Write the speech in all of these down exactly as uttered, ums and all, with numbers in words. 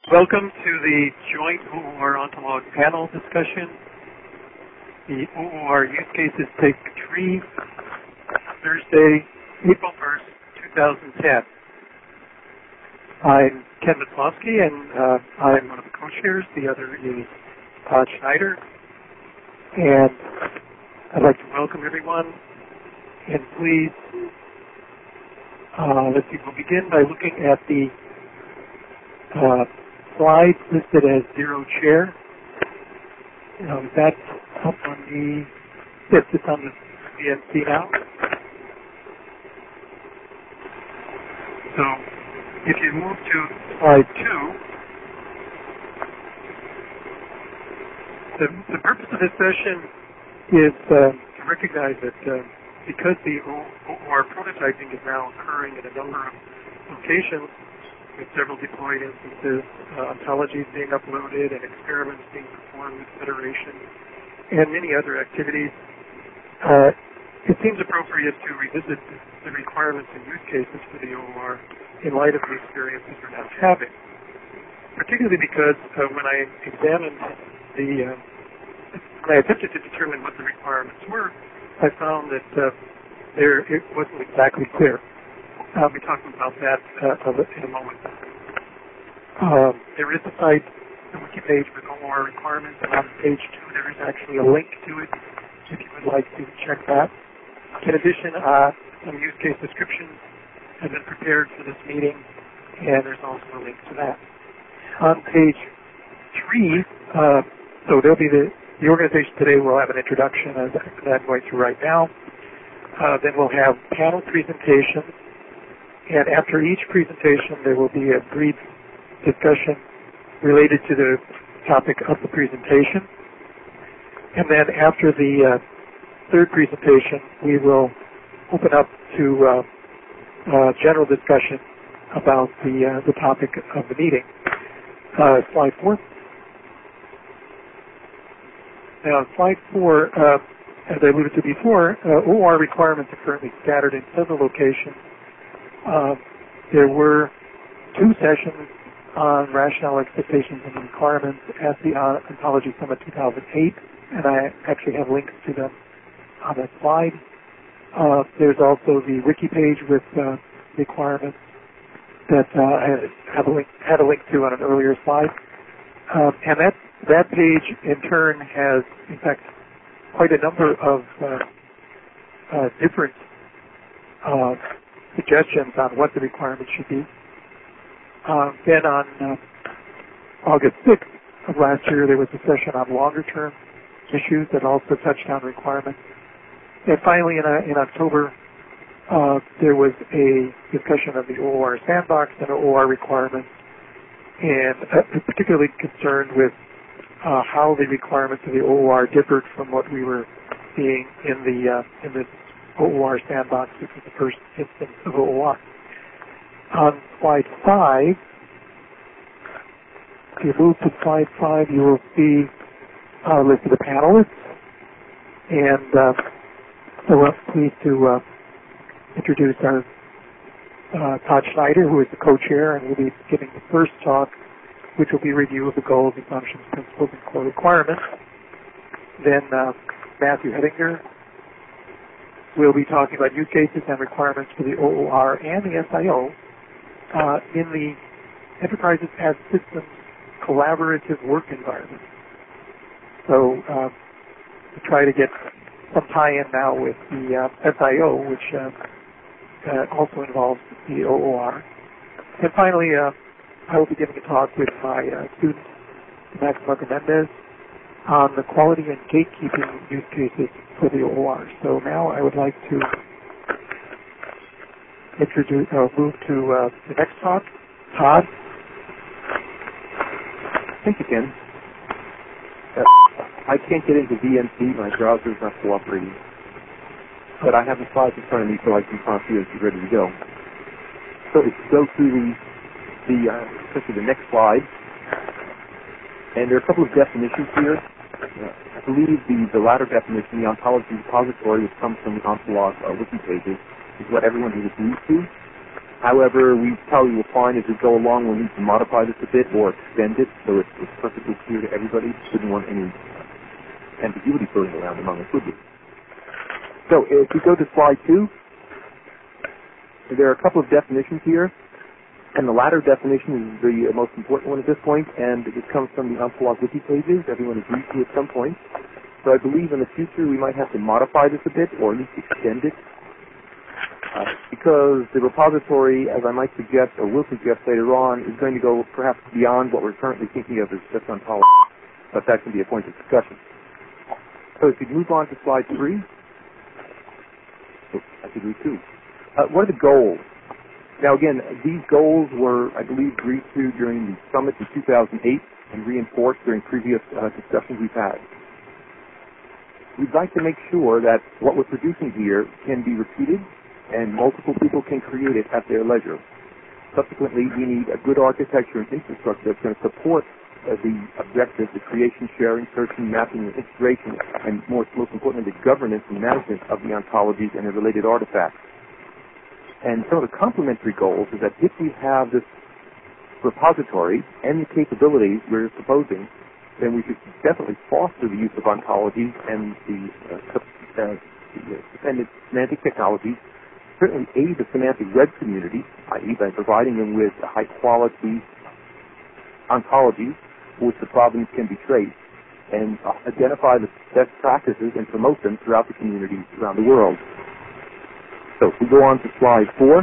Welcome to the joint O O R Ontolog panel discussion. The O O R use cases take three, Thursday, April first, two thousand ten. I'm Ken Maslowski, and uh, I'm one of the co-chairs. The other is Todd Schneider. And I'd like to welcome everyone. And please, uh, let's see, we'll begin by looking at the uh, slide listed as zero chair. Uh, is that up on the, yes, it's on the V N C now. So if you move to slide two, the, the purpose of this session is uh, to recognize that uh, because the O O R prototyping is now occurring in a number of locations, with several deployed instances, uh, ontologies being uploaded, and experiments being performed with Federation, and many other activities, uh, it seems appropriate to revisit the requirements and use cases for the O O R in light of the experiences we're now having. Particularly because uh, when I examined the, uh, when I attempted to determine what the requirements were, I found that uh, there it wasn't exactly clear. I'll be talking about that uh, in a moment. Um, there is a site, a wiki page with O O R requirements, and on page two there is actually a link to it if you would like to check that. In addition, uh, some use case descriptions have been prepared for this meeting, and there's also a link to that. On page three, uh, so there'll be the, the organization today will have an introduction as I'm going through right now. Uh, then we'll have panel presentations. And after each presentation, there will be a brief discussion related to the topic of the presentation. And then after the uh, third presentation, we will open up to uh, uh, general discussion about the uh, the topic of the meeting. Uh, slide four. Now, slide four, uh, as I alluded to before, uh, O O R requirements are currently scattered in several locations. Uh, there were two sessions on rationale, expectations, and requirements at the uh, Ontology Summit two thousand eight, and I actually have links to them on that slide. Uh, there's also the wiki page with uh, requirements that uh, I have a link, had a link to on an earlier slide. Uh, and that, that page, in turn, has, in fact, quite a number of uh, uh, different uh, suggestions on what the requirements should be. Uh, then on uh, August sixth of last year, there was a session on longer-term issues that also touched on requirements. And finally, in, uh, in October, uh, there was a discussion of the O O R sandbox and O O R requirements, and uh, particularly concerned with uh, how the requirements of the O O R differed from what we were seeing in the uh, in this O O R sandbox, which was the first instance of O O R. On slide five, if you move to slide five, you will see a list of the panelists. And uh, so we're pleased to uh, introduce our uh, Todd Schneider, who is the co-chair, and will be giving the first talk, which will be a review of the goals, assumptions, principles, and core requirements. Then uh, Matthew Hedinger we'll be talking about use cases and requirements for the O O R and the S I O uh, in the Enterprises as Systems collaborative work environment. So uh, to try to get some tie-in now with the uh, S I O, which uh, uh, also involves the O O R. And finally, uh, I will be giving a talk with my uh, student, Max Marco-Mendez, on the quality and gatekeeping use cases for the O O R. So now I would like to introduce, uh, move to uh, the next talk. Todd? Thank you, Ken. Uh, I can't get into V N C. My browser is not cooperating. But I have the slides in front of me so I can prompt you as you're ready to go. So let's go through the, the uh, essentially the next slide. And there are a couple of definitions here. Uh, I believe the, the latter definition, the ontology repository, which comes from the Ontolog uh, wiki pages, is what everyone is used to. However, we probably will find as we go along we'll need to modify this a bit or extend it so it's, it's perfectly clear to everybody. Shouldn't want any ambiguity floating around among us, would we? So if we go to slide two, there are a couple of definitions here, and the latter definition is the most important one at this point, and it comes from the Ontolog wiki pages. Everyone agrees to at some point. So I believe in the future we might have to modify this a bit, or at least extend it, uh, because the repository, as I might suggest, or will suggest later on, is going to go perhaps beyond what we're currently thinking of as just ontology. But that can be a point of discussion. So if you move on to slide three, oops, I could read two. Uh, what are the goals? Now again, these goals were, I believe, agreed to during the summit in two thousand eight and reinforced during previous uh, discussions we've had. We'd like to make sure that what we're producing here can be repeated and multiple people can create it at their leisure. Subsequently, we need a good architecture and infrastructure that's going to support uh, the objectives, the creation, sharing, searching, mapping, and integration, and more, most importantly, the governance and management of the ontologies and the related artifacts. And some of the complementary goals is that if we have this repository and the capabilities we're proposing, then we should definitely foster the use of ontologies and the, uh, uh, the dependent semantic technologies, certainly aid the semantic web community, that is by providing them with high-quality ontologies for which the provenance can be traced, and uh, identify the best practices and promote them throughout the communities around the world. So if we go on to slide four,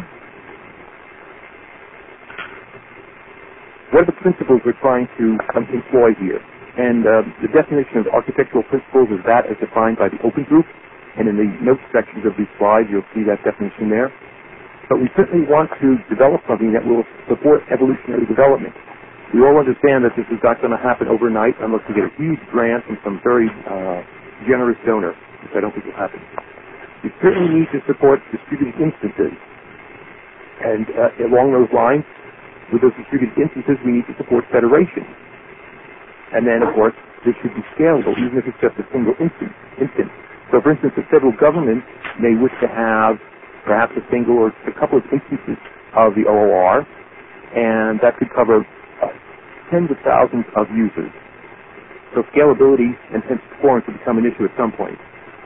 what are the principles we're trying to um, employ here? And uh, the definition of architectural principles is that as defined by the Open Group, and in the notes sections of these slides you'll see that definition there. But we certainly want to develop something that will support evolutionary development. We all understand that this is not going to happen overnight unless we get a huge grant from some very uh, generous donor, which I don't think will happen. We certainly need to support distributed instances. And uh, along those lines, with those distributed instances, we need to support federation. And then, of course, this should be scalable, even if it's just a single instance. instance. So, for instance, the federal government may wish to have perhaps a single or a couple of instances of the O O R, and that could cover uh, tens of thousands of users. So scalability and hence performance will become an issue at some point.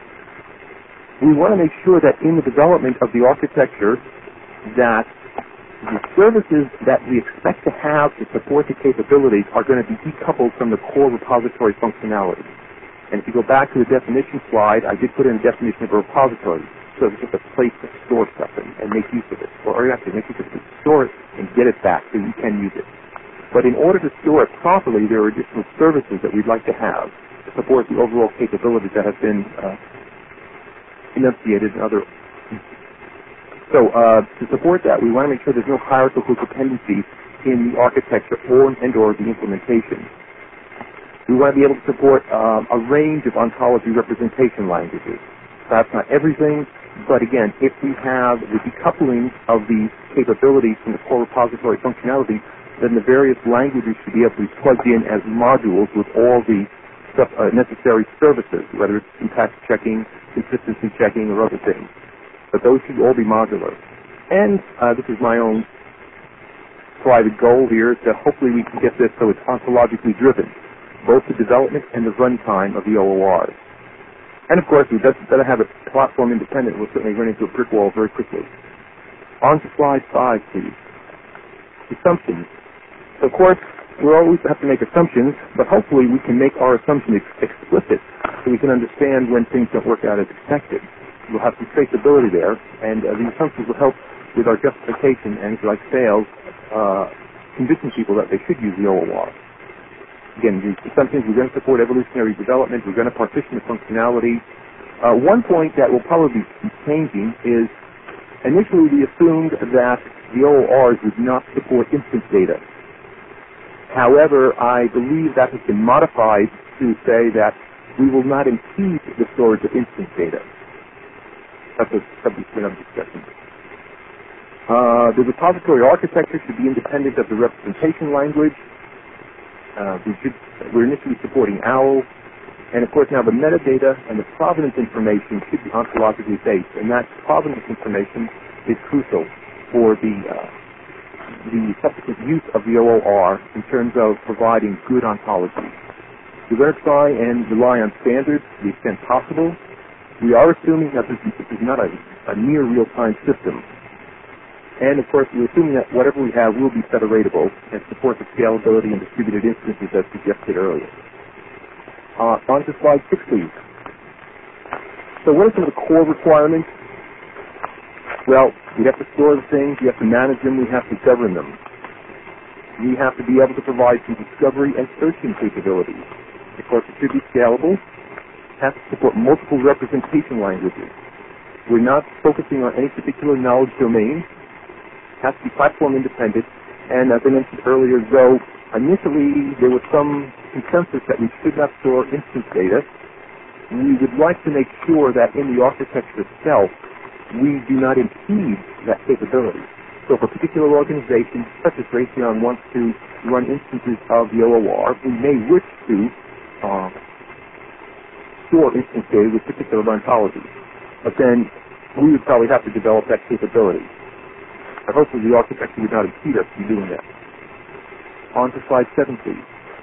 We want to make sure that in the development of the architecture that the services that we expect to have to support the capabilities are going to be decoupled from the core repository functionality. And if you go back to the definition slide, I did put in a definition of a repository. So it's just a place to store stuff and, and make use of it. Or, or actually make use of it, store it and get it back so you can use it. But in order to store it properly, there are additional services that we'd like to have to support the overall capabilities that have been uh, enunciated in other. So uh, to support that, we want to make sure there's no hierarchical dependencies in the architecture or and or the implementation. We want to be able to support um, a range of ontology representation languages. Perhaps not everything, but again, if we have the decoupling of these capabilities from the core repository functionality, then the various languages should be able to be plugged in as modules with all the stuff, uh, necessary services, whether it's syntax checking, consistency checking, or other things. But those should all be modular. And uh, this is my own private goal here, is that hopefully we can get this so it's ontologically driven, both the development and the runtime of the O O Rs. And of course, we better have it platform independent. We'll certainly run into a brick wall very quickly. On to slide five, please. Assumptions. So of course, we'll always have to make assumptions, but hopefully we can make our assumptions ex- explicit so we can understand when things don't work out as expected. We'll have some traceability there, and uh, the assumptions will help with our justification and, if you like, sales, uh, convincing people that they should use the O O R. Again, the assumptions, we're going to support evolutionary development, we're going to partition the functionality. Uh, one point that will probably be changing is initially we assumed that the O O Rs would not support instance data. However, I believe that has been modified to say that we will not impede the storage of instance data. That's a subject for another discussion. Uh, the repository architecture should be independent of the representation language. Uh, we should, we're initially supporting OWL, and of course now the metadata and the provenance information should be ontologically based, and that provenance information is crucial. for the uh, the subsequent use of the O O R in terms of providing good ontology. We're going to try and rely on standards to the extent possible. We are assuming that this, this is not a, a near real-time system. And, of course, we're assuming that whatever we have will be federatable and support the scalability and distributed instances as suggested earlier. Uh, on to slide six, please. So what are some of the core requirements? Well, we have to store the things, we have to manage them, we have to govern them. We have to be able to provide some discovery and searching capabilities. Of course, it should be scalable. It has to support multiple representation languages. We're not focusing on any particular knowledge domain. It has to be platform independent. And as I mentioned earlier, though initially there was some consensus that we should not store instance data, we would like to make sure that in the architecture itself, we do not impede that capability. So for a particular organization, such as Raytheon wants to run instances of the O O R, we may wish to uh, store instance data with particular ontologies. But then we would probably have to develop that capability. But hopefully the architecture would not impede us from doing that. On to slide seven, please.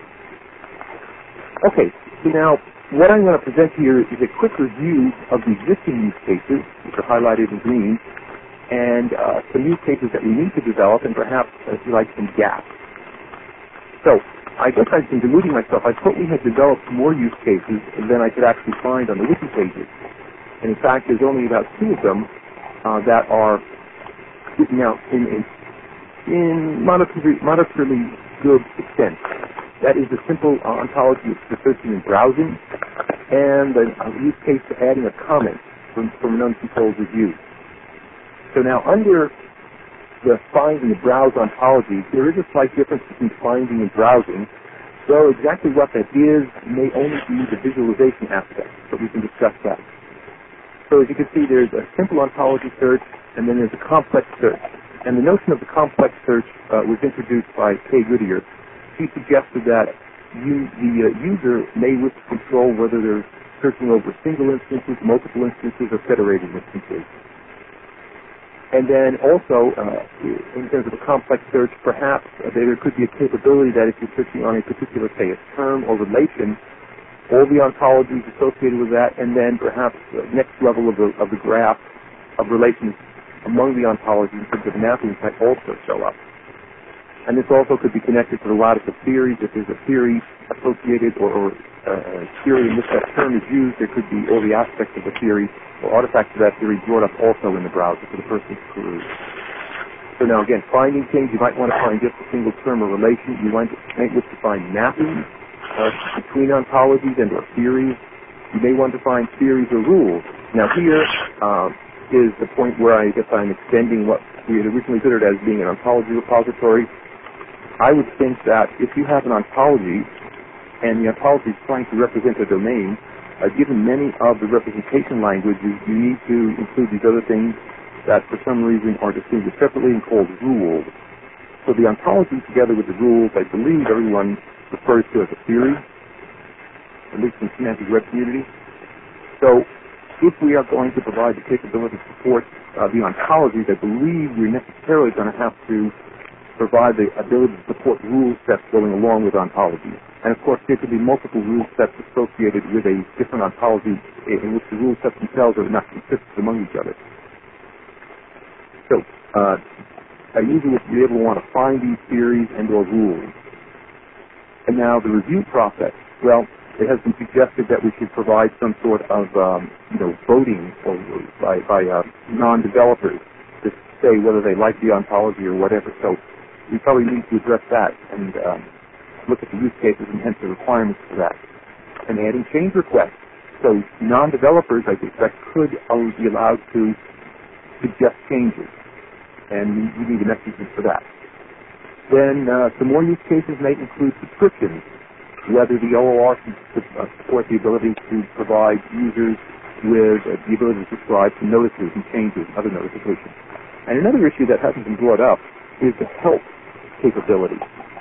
Okay, so now what I'm going to present here is a quick review of the existing use cases, which are highlighted in green, and uh, some use cases that we need to develop, and perhaps, if you like, some gaps. So, I guess I've been deluding myself. I thought we had developed more use cases than I could actually find on the wiki pages. And in fact, there's only about two of them uh, that are written out in, in, in moderately, moderately good extent. That is the simple uh, ontology for searching and browsing, and a, a use case for adding a comment from, from an uncontrolled review. So now, under the find and the browse ontology, there is a slight difference between finding and browsing, though exactly what that is may only be the visualization aspect, but we can discuss that. So as you can see, there's a simple ontology search, and then there's a complex search. And the notion of the complex search uh, was introduced by Kay Goodyear. He suggested that you, the uh, user may wish to control whether they're searching over single instances, multiple instances, or federated instances. And then also, uh, in terms of a complex search, perhaps uh, there could be a capability that if you're searching on a particular, say, a term or relation, all the ontologies associated with that, and then perhaps the next level of the, of the graph of relations among the ontologies in terms of mappings might also show up. And this also could be connected to the lattice of theories. If there's a theory associated or, or uh, a theory in which that term is used, there could be all the aspects of the theory or artifacts of that theory brought up also in the browser for the person to peruse. So now again, finding things, you might want to find just a single term or relation. You might, might wish to find mappings uh, between ontologies and or theories. You may want to find theories or rules. Now here uh, is the point where I guess I'm extending what we had originally considered as being an ontology repository. I would think that if you have an ontology, and the ontology is trying to represent a domain, uh, given many of the representation languages, you need to include these other things that for some reason are distinguished separately and called rules. So the ontology together with the rules, I believe everyone refers to as a theory, at least in the semantic web community. So if we are going to provide the capability to support uh, the ontologies, I believe we're necessarily going to have to provide the ability to support rule sets going along with ontologies. And of course, there could be multiple rule sets associated with a different ontology in which the rule sets themselves are not consistent among each other. So, uh, a user would be able to want to find these theories and or rules. And now the review process. Well, it has been suggested that we should provide some sort of, um, you know, voting or by, by uh, non-developers to say whether they like the ontology or whatever. So we probably need to address that and um, look at the use cases and hence the requirements for that. And adding change requests. So non-developers, I suspect, could only be allowed to suggest changes. And we need a mechanism for that. Then uh, some more use cases may include subscriptions, whether the O O R can support the ability to provide users with uh, the ability to subscribe to notices and changes and other notifications. And another issue that hasn't been brought up is the help capability.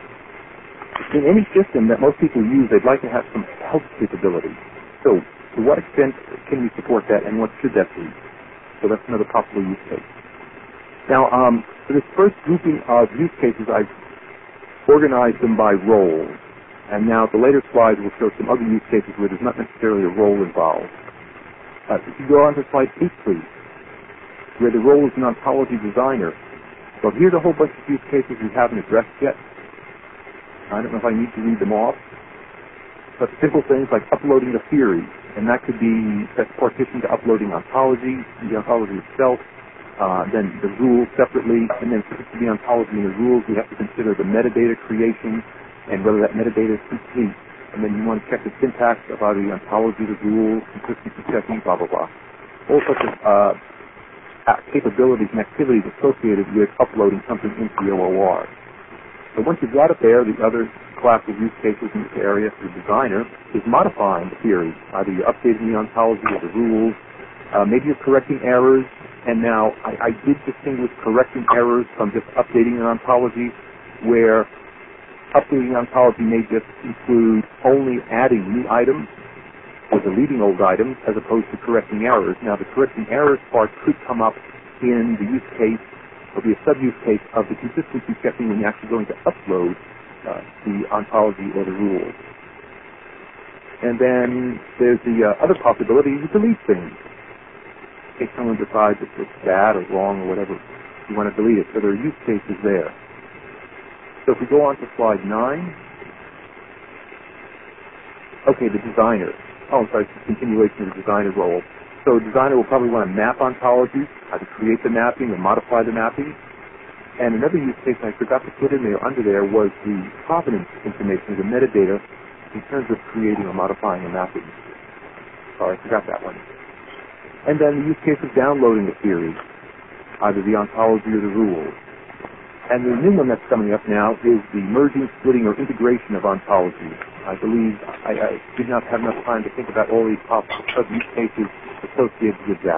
In any system that most people use, they'd like to have some help capability. So to what extent can we support that and what should that be? So that's another possible use case. Now, um, for this first grouping of use cases, I've organized them by roles. And now the later slides will show some other use cases where there's not necessarily a role involved. Uh, if you go on to slide eight, please, where the role is an ontology designer. So here's a whole bunch of use cases we haven't addressed yet. I don't know if I need to read them off. But simple things like uploading the theory, and that could be that's partitioned to uploading ontology, the ontology itself, uh, then the rules separately, and then for the ontology and the rules, we have to consider the metadata creation and whether that metadata is complete. And then you want to check the syntax of either the ontology, the rules, consistency checking, blah, blah, blah. All sorts of uh, capabilities and activities associated with uploading something into the O O R. So once you've got it there, the other class of use cases in this area for the designer is modifying the theory. Either you're updating the ontology or the rules, uh, maybe you're correcting errors, and now I, I did distinguish correcting errors from just updating an ontology, where updating an ontology may just include only adding new items or deleting old items as opposed to correcting errors. Now the correcting errors part could come up in the use case or be a sub-use case of the consistency checking when you're actually going to upload uh, the ontology or the rules. And then there's the uh, other possibility is to delete things. In case someone decides if it's bad or wrong or whatever, you want to delete it. So there are use cases there. So if we go on to slide nine. Okay, the designer. Oh, I'm sorry, it's a continuation of the designer role. So a designer will probably want to map ontologies, how to create the mapping and modify the mapping. And another use case I forgot to put in there under there was the provenance information, the metadata, in terms of creating or modifying a mapping. Sorry, I forgot that one. And then the use case of downloading the theory, either the ontology or the rules. And the new one that's coming up now is the merging, splitting, or integration of ontologies. I believe I, I did not have enough time to think about all these possible sub-use cases associated with that.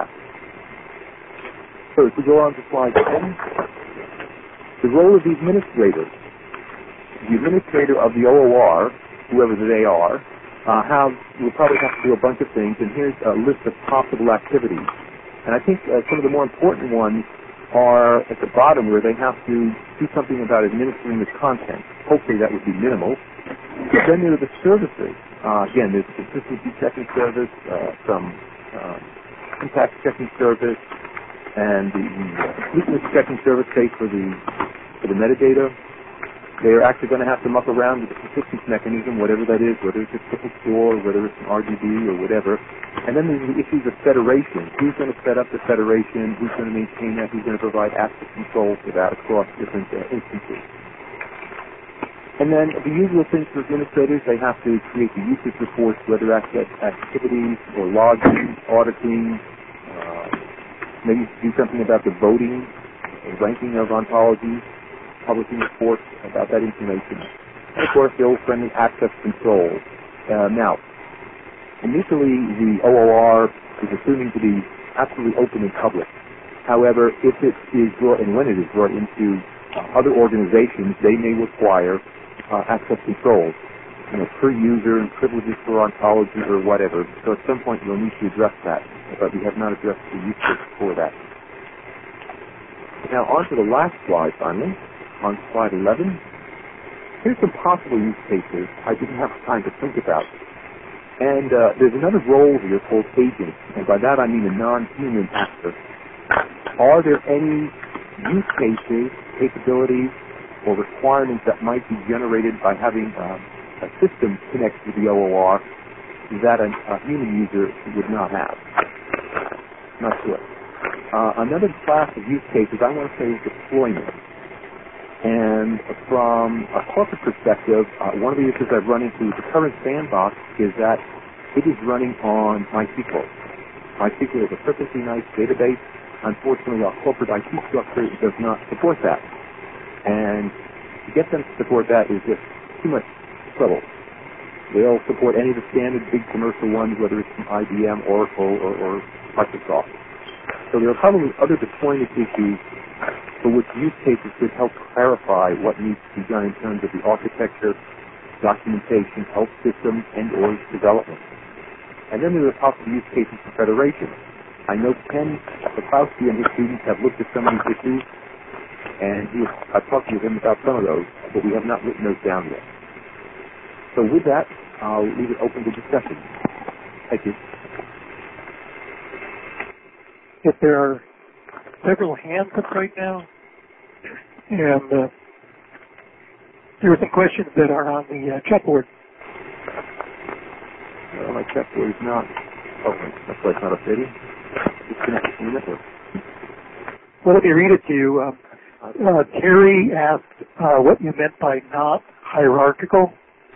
So if we go on to slide ten, the role of the administrator. The administrator of the O O R, whoever they are, uh, have will probably have to do a bunch of things, and here's a list of possible activities. And I think uh, some of the more important ones are at the bottom where they have to do something about administering the content. Hopefully that would be minimal. But then there are the services. Uh, again, there's the consistency checking service, uh, some uh, syntax checking service, and the, the completeness checking service, say, for the, for the metadata. They're actually going to have to muck around with the persistence mechanism, whatever that is, whether it's a triple store, whether it's an R G B or whatever. And then there's the issues of federation. Who's going to set up the federation? Who's going to maintain that? Who's going to provide access control for that across different uh, instances? And then the usual things for administrators, they have to create the usage reports, whether that's activities or logging, auditing, uh, maybe do something about the voting, the ranking of ontologies, publishing reports about that information. And of course, the old friendly access control. Uh, now, initially the O O R is assuming to be absolutely open and public. However, if it is brought, and when it is brought into uh, other organizations, they may require uh, access controls, you know, per user and privileges for ontology or whatever. So at some point we'll need to address that, but we have not addressed the use case for that. Now on to the last slide, finally. On slide eleven, here's some possible use cases I didn't have time to think about. And uh, there's another role here called agent, and by that I mean a non-human actor. Are there any use cases, capabilities, or requirements that might be generated by having uh, a system connected to the O O R that a, a human user would not have? Not sure. Uh, another class of use cases I want to say is deployment. And from a corporate perspective, uh, one of the issues I've run into with the current sandbox is that it is running on MySQL. MySQL is a perfectly nice database. Unfortunately, our corporate I T structure does not support that. And to get them to support that is just too much trouble. They'll support any of the standard big commercial ones, whether it's from I B M, Oracle, or, or Microsoft. So there are probably other deployment issues for which use cases could help clarify what needs to be done in terms of the architecture, documentation, health systems, and or development. And then there are possible use cases for federation. I know Ken Petrowski and his students have looked at some of these issues, and he, I've talked to him about some of those, but we have not written those down yet. So with that, I'll leave it open to discussion. Thank you. If there are several hands up right now, and uh, there are some questions that are on the uh, chat board. Well, my chat board is not open. That's why it's not updating. Disconnected from the network. Well, let me read it to you. Um, uh, Terry asked uh, what you meant by not hierarchical.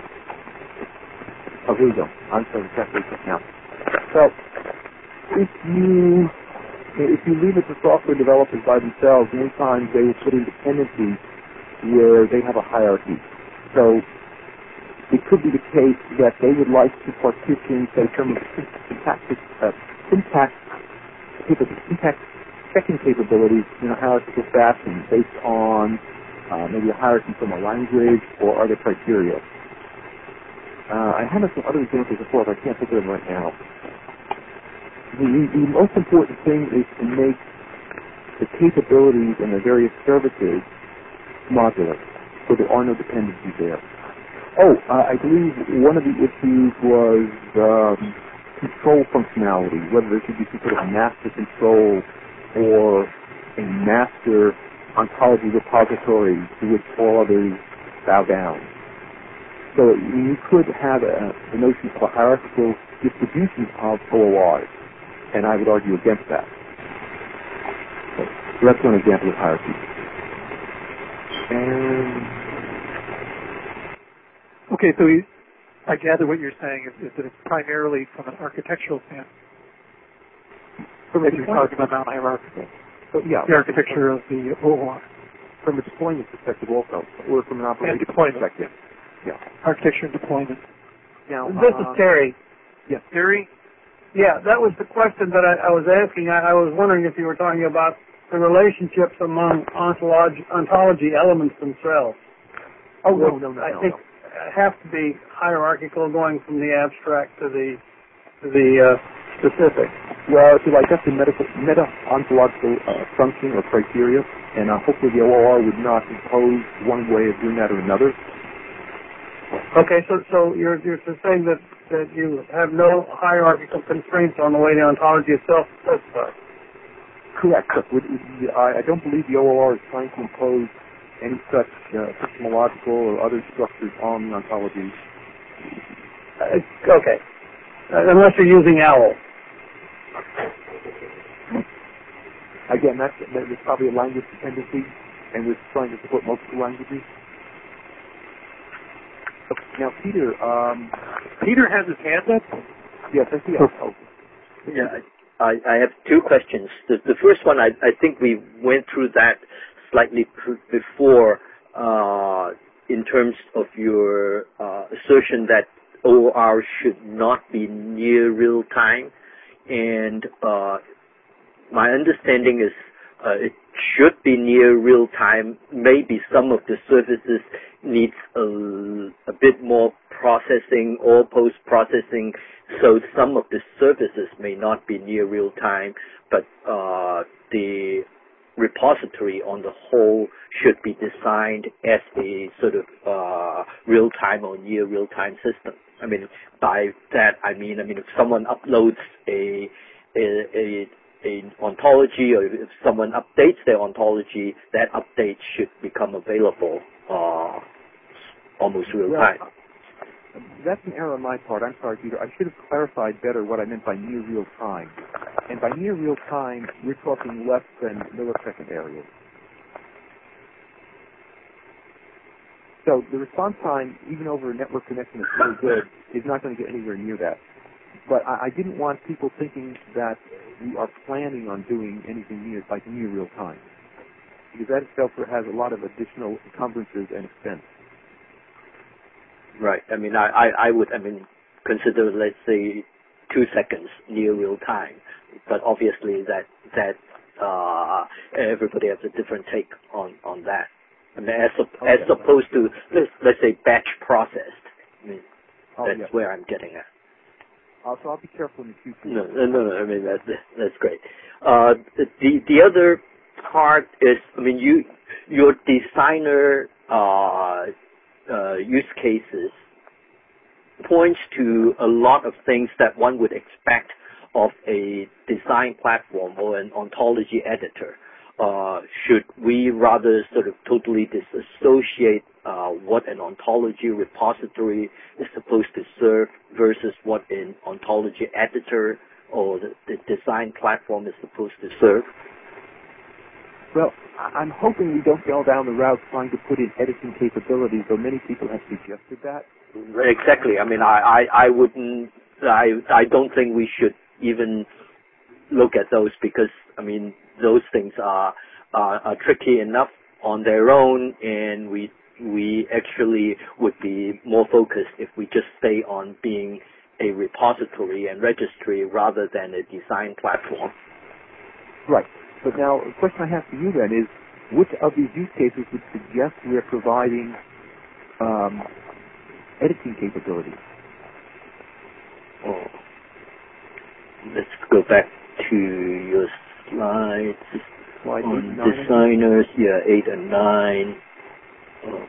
Oh, here we go. I'm sorry, exactly now. So, if you if you leave it to software developers by themselves, many times they will put in dependencies where they have a hierarchy. So, it could be the case that they would like to partition, say, some of the syntax, uh, syntax, syntax checking capabilities in a hierarchical fashion based on uh, maybe a hierarchy from a language or other criteria. Uh, I have some other examples before, but I can't think of them right now. The, the most important thing is to make the capabilities and the various services modular, so there are no dependencies there. Oh, uh, I believe one of the issues was um, control functionality, whether there should be some sort of master control or a master ontology repository to which all others bow down. So you could have a, a notion of a hierarchical distribution of O O Rs, and I would argue against that. So that's one example of hierarchy. And okay, so we, I gather what you're saying is, is that it's primarily from an architectural standpoint. From you're talking about non-hierarchical. So, yeah. The architecture of the O O R. From a deployment perspective also, or from an operating perspective. Yeah. Architecture and deployment. Now, this uh, is Terry. Yes. Terry? Yeah, that was the question that I, I was asking. I, I was wondering if you were talking about the relationships among ontology, ontology elements themselves. Oh, no, no, no. I no, think no. have to be hierarchical going from the abstract to the to the uh, specific. Well, if you like, that's a medical, meta-ontological uh, function or criteria, and uh, hopefully the O O R would not impose one way of doing that or another. Okay, so so you're you're saying that, that you have no hierarchical constraints on the way the ontology itself is specified. Correct. I, I don't believe the O O R is trying to impose any such uh, epistemological or other structures on the ontology. Uh, okay. Uh, unless you're using OWL. Again, that's, that's probably a language dependency, and we're trying to support multiple languages. Now, Peter, um, Peter has his hand up. Yes, I see. Oh. Yeah, I, I have two questions. The, the first one, I, I think we went through that slightly before uh, in terms of your uh, assertion that O O R should not be near real time, and uh, my understanding is uh, it should be near real time. Maybe some of the services needs a, a bit more processing or post-processing, so some of the services may not be near real time, but uh, the repository on the whole should be designed as a sort of uh, real-time or near real-time system. I mean, by that I mean, I mean, if someone uploads a a, a an ontology, or if someone updates their ontology, that update should become available uh, almost real time. Well, that's an error on my part. I'm sorry, Peter. I should have clarified better what I meant by near real time. And by near real time, we're talking less than millisecond areas. So the response time, even over a network connection that's really good, is not going to get anywhere near that. But I, I didn't want people thinking that we are planning on doing anything near, like near real time, because that itself has a lot of additional encumbrances and expense. Right. I mean, I, I, I would, I mean, consider, let's say, two seconds near real time, but obviously that that uh, everybody has a different take on, on that. I mean, as oh, as yeah, opposed to let's, let's say batch processed. I mean, oh, that's yeah. where I'm getting at. Uh, so I'll be careful in the future. No, no, no, no. I mean, that, that's great. Uh, the, the other part is, I mean, you, your designer, uh, uh, use cases points to a lot of things that one would expect of a design platform or an ontology editor. Uh, should we rather sort of totally disassociate uh, what an ontology repository is supposed to serve versus what an ontology editor or the, the design platform is supposed to serve? Well, I'm hoping we don't go down the route trying to put in editing capabilities, though many people have suggested that. Exactly. I mean, I, I, I wouldn't, I, I don't think we should even look at those because, I mean, those things are, are, are tricky enough on their own, and we, we actually would be more focused if we just stay on being a repository and registry rather than a design platform. Right. But now, the question I have for you then is, which of these use cases would suggest we're providing um, editing capabilities? Oh. Let's go back to your slides. Slide on eight, nine, designers, yeah, eight and nine. Oh.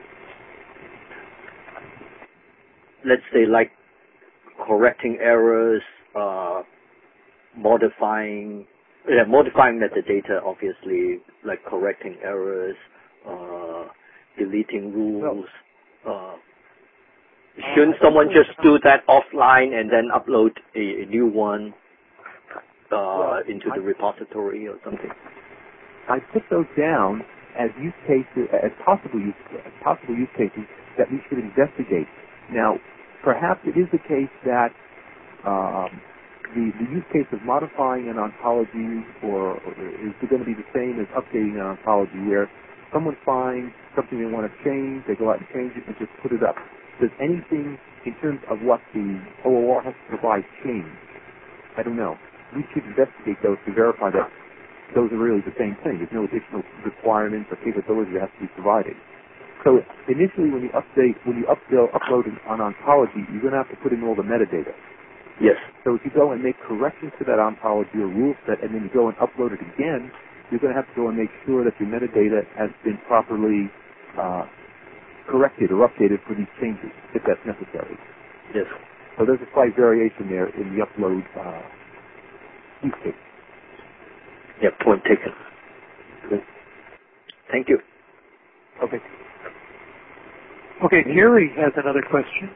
Let's say like correcting errors, uh, modifying, yeah, modifying metadata, obviously, like correcting errors, uh, deleting rules. Uh, shouldn't uh, someone just do that offline and then upload a, a new one uh, well, into the I, repository or something? I put those down as use cases, as possible use, as possible use cases that we should investigate. Now, perhaps it is the case that um, the, the use case of modifying an ontology or, or is going to be the same as updating an ontology, where someone finds something they want to change, they go out and change it and just put it up. Does anything in terms of what the O O R has to provide change? I don't know. We should investigate those to verify that those are really the same thing. There's no additional requirements or capability that has to be provided. So initially, when you update, when you upload, upload an ontology, you're going to have to put in all the metadata. Yes. So if you go and make corrections to that ontology or rule set, and then you go and upload it again, you're going to have to go and make sure that your metadata has been properly uh, corrected or updated for these changes, if that's necessary. Yes. So there's a slight variation there in the upload uh, use case. Yeah, point taken. Good. Thank you. Okay. Okay, Gary has another question.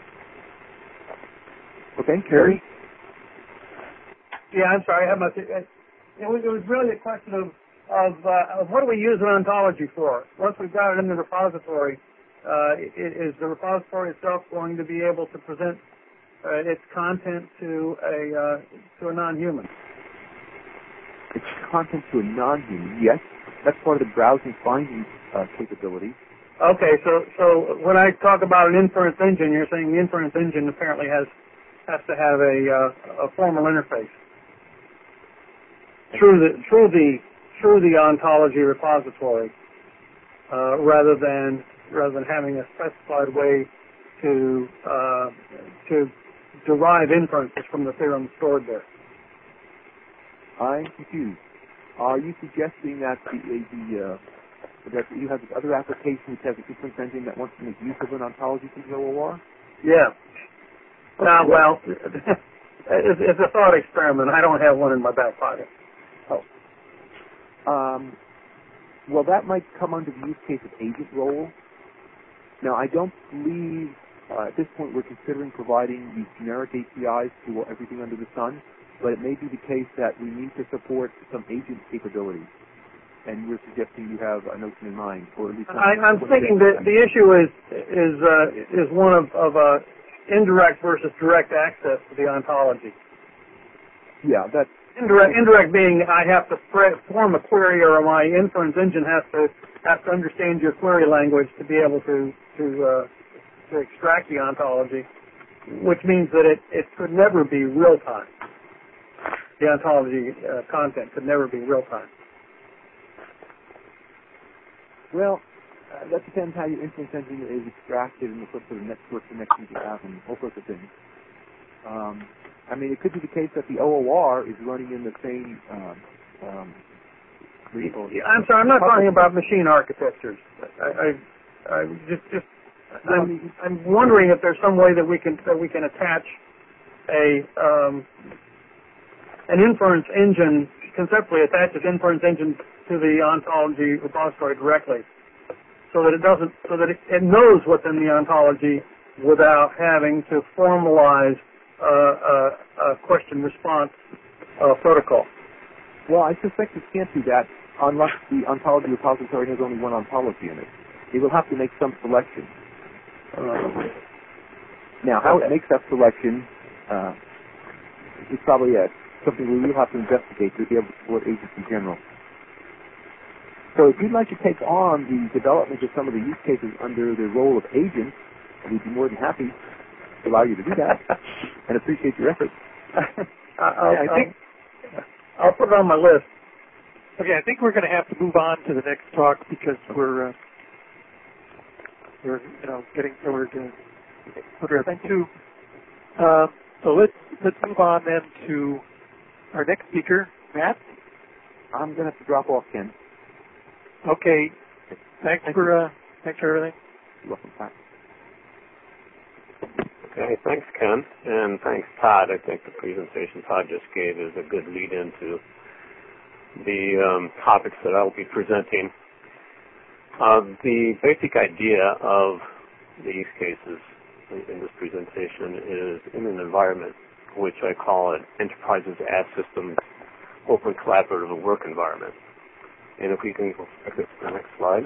Okay, Gary? Yeah, I'm sorry. I have my, it, was, it was really a question of, of, uh, of what do we use an ontology for? Once we've got it in the repository, uh, is the repository itself going to be able to present uh, its content to a uh, to a non-human? Its content to a non-human, yes. That's part of the browsing finding uh, capability. Okay, so so when I talk about an inference engine, you're saying the inference engine apparently has has to have a uh, a formal interface through the through the through the ontology repository, uh, rather than rather than having a specified way to uh, to derive inferences from the theorem stored there. I'm confused. Are you suggesting that the, the uh, that you have this other application which has an inference engine that wants to make use of an ontology from the O O R? Yeah. Uh, well, it's, it's a thought experiment. I don't have one in my back pocket. Oh. Um, well, that might come under the use case of agent role. Now, I don't believe uh, at this point we're considering providing these generic A P Is to everything under the sun, but it may be the case that we need to support some agent capabilities. And you're suggesting you have a notion in mind, or at least I, I'm thinking that the issue is is uh, is one of, of uh, indirect versus direct access to the ontology. Yeah, that's indirect. Indirect being I have to pre- form a query, or my inference engine has to has to understand your query language to be able to to uh, to extract the ontology, which means that it, it could never be real time. The ontology uh, content could never be real time. Well, uh, that depends how your inference engine is extracted and what sort of network connections you have and all sorts of things. Um, I mean, it could be the case that the O O R is running in the same. Um, um, yeah, I'm sorry, I'm not talking about machine architectures. I, I, I just, just I'm, I'm wondering if there's some way that we can that we can attach a um, an inference engine, conceptually attach an inference engine to the ontology repository directly, so that it doesn't, so that it, it knows what's in the ontology without having to formalize uh, a, a question response uh, protocol. Well, I suspect it can't do that unless the ontology repository has only one ontology in it. It will have to make some selection. Uh, now, how okay. it makes that selection uh, is probably uh, something we will have to investigate to be able to support agents in general. So if you'd like to take on the development of some of the use cases under the role of agents, we'd be more than happy to allow you to do that and appreciate your efforts. I, I think I'll put it on my list. Okay, I think we're going to have to move on to the next talk because we're uh, we're you know getting toward uh, progress two. Uh, so let's let's move on then to our next speaker, Matt. I'm going to have to drop off, Ken. Okay. Thanks Thank for uh, thanks for everything. You're welcome, Pat. Okay, thanks, Ken, and thanks, Todd. I think the presentation Todd just gave is a good lead into the um, topics that I'll be presenting. Uh, the basic idea of the use cases in, in this presentation is in an environment which I call an enterprises as systems open collaborative work environment. And if we can go back to the next slide.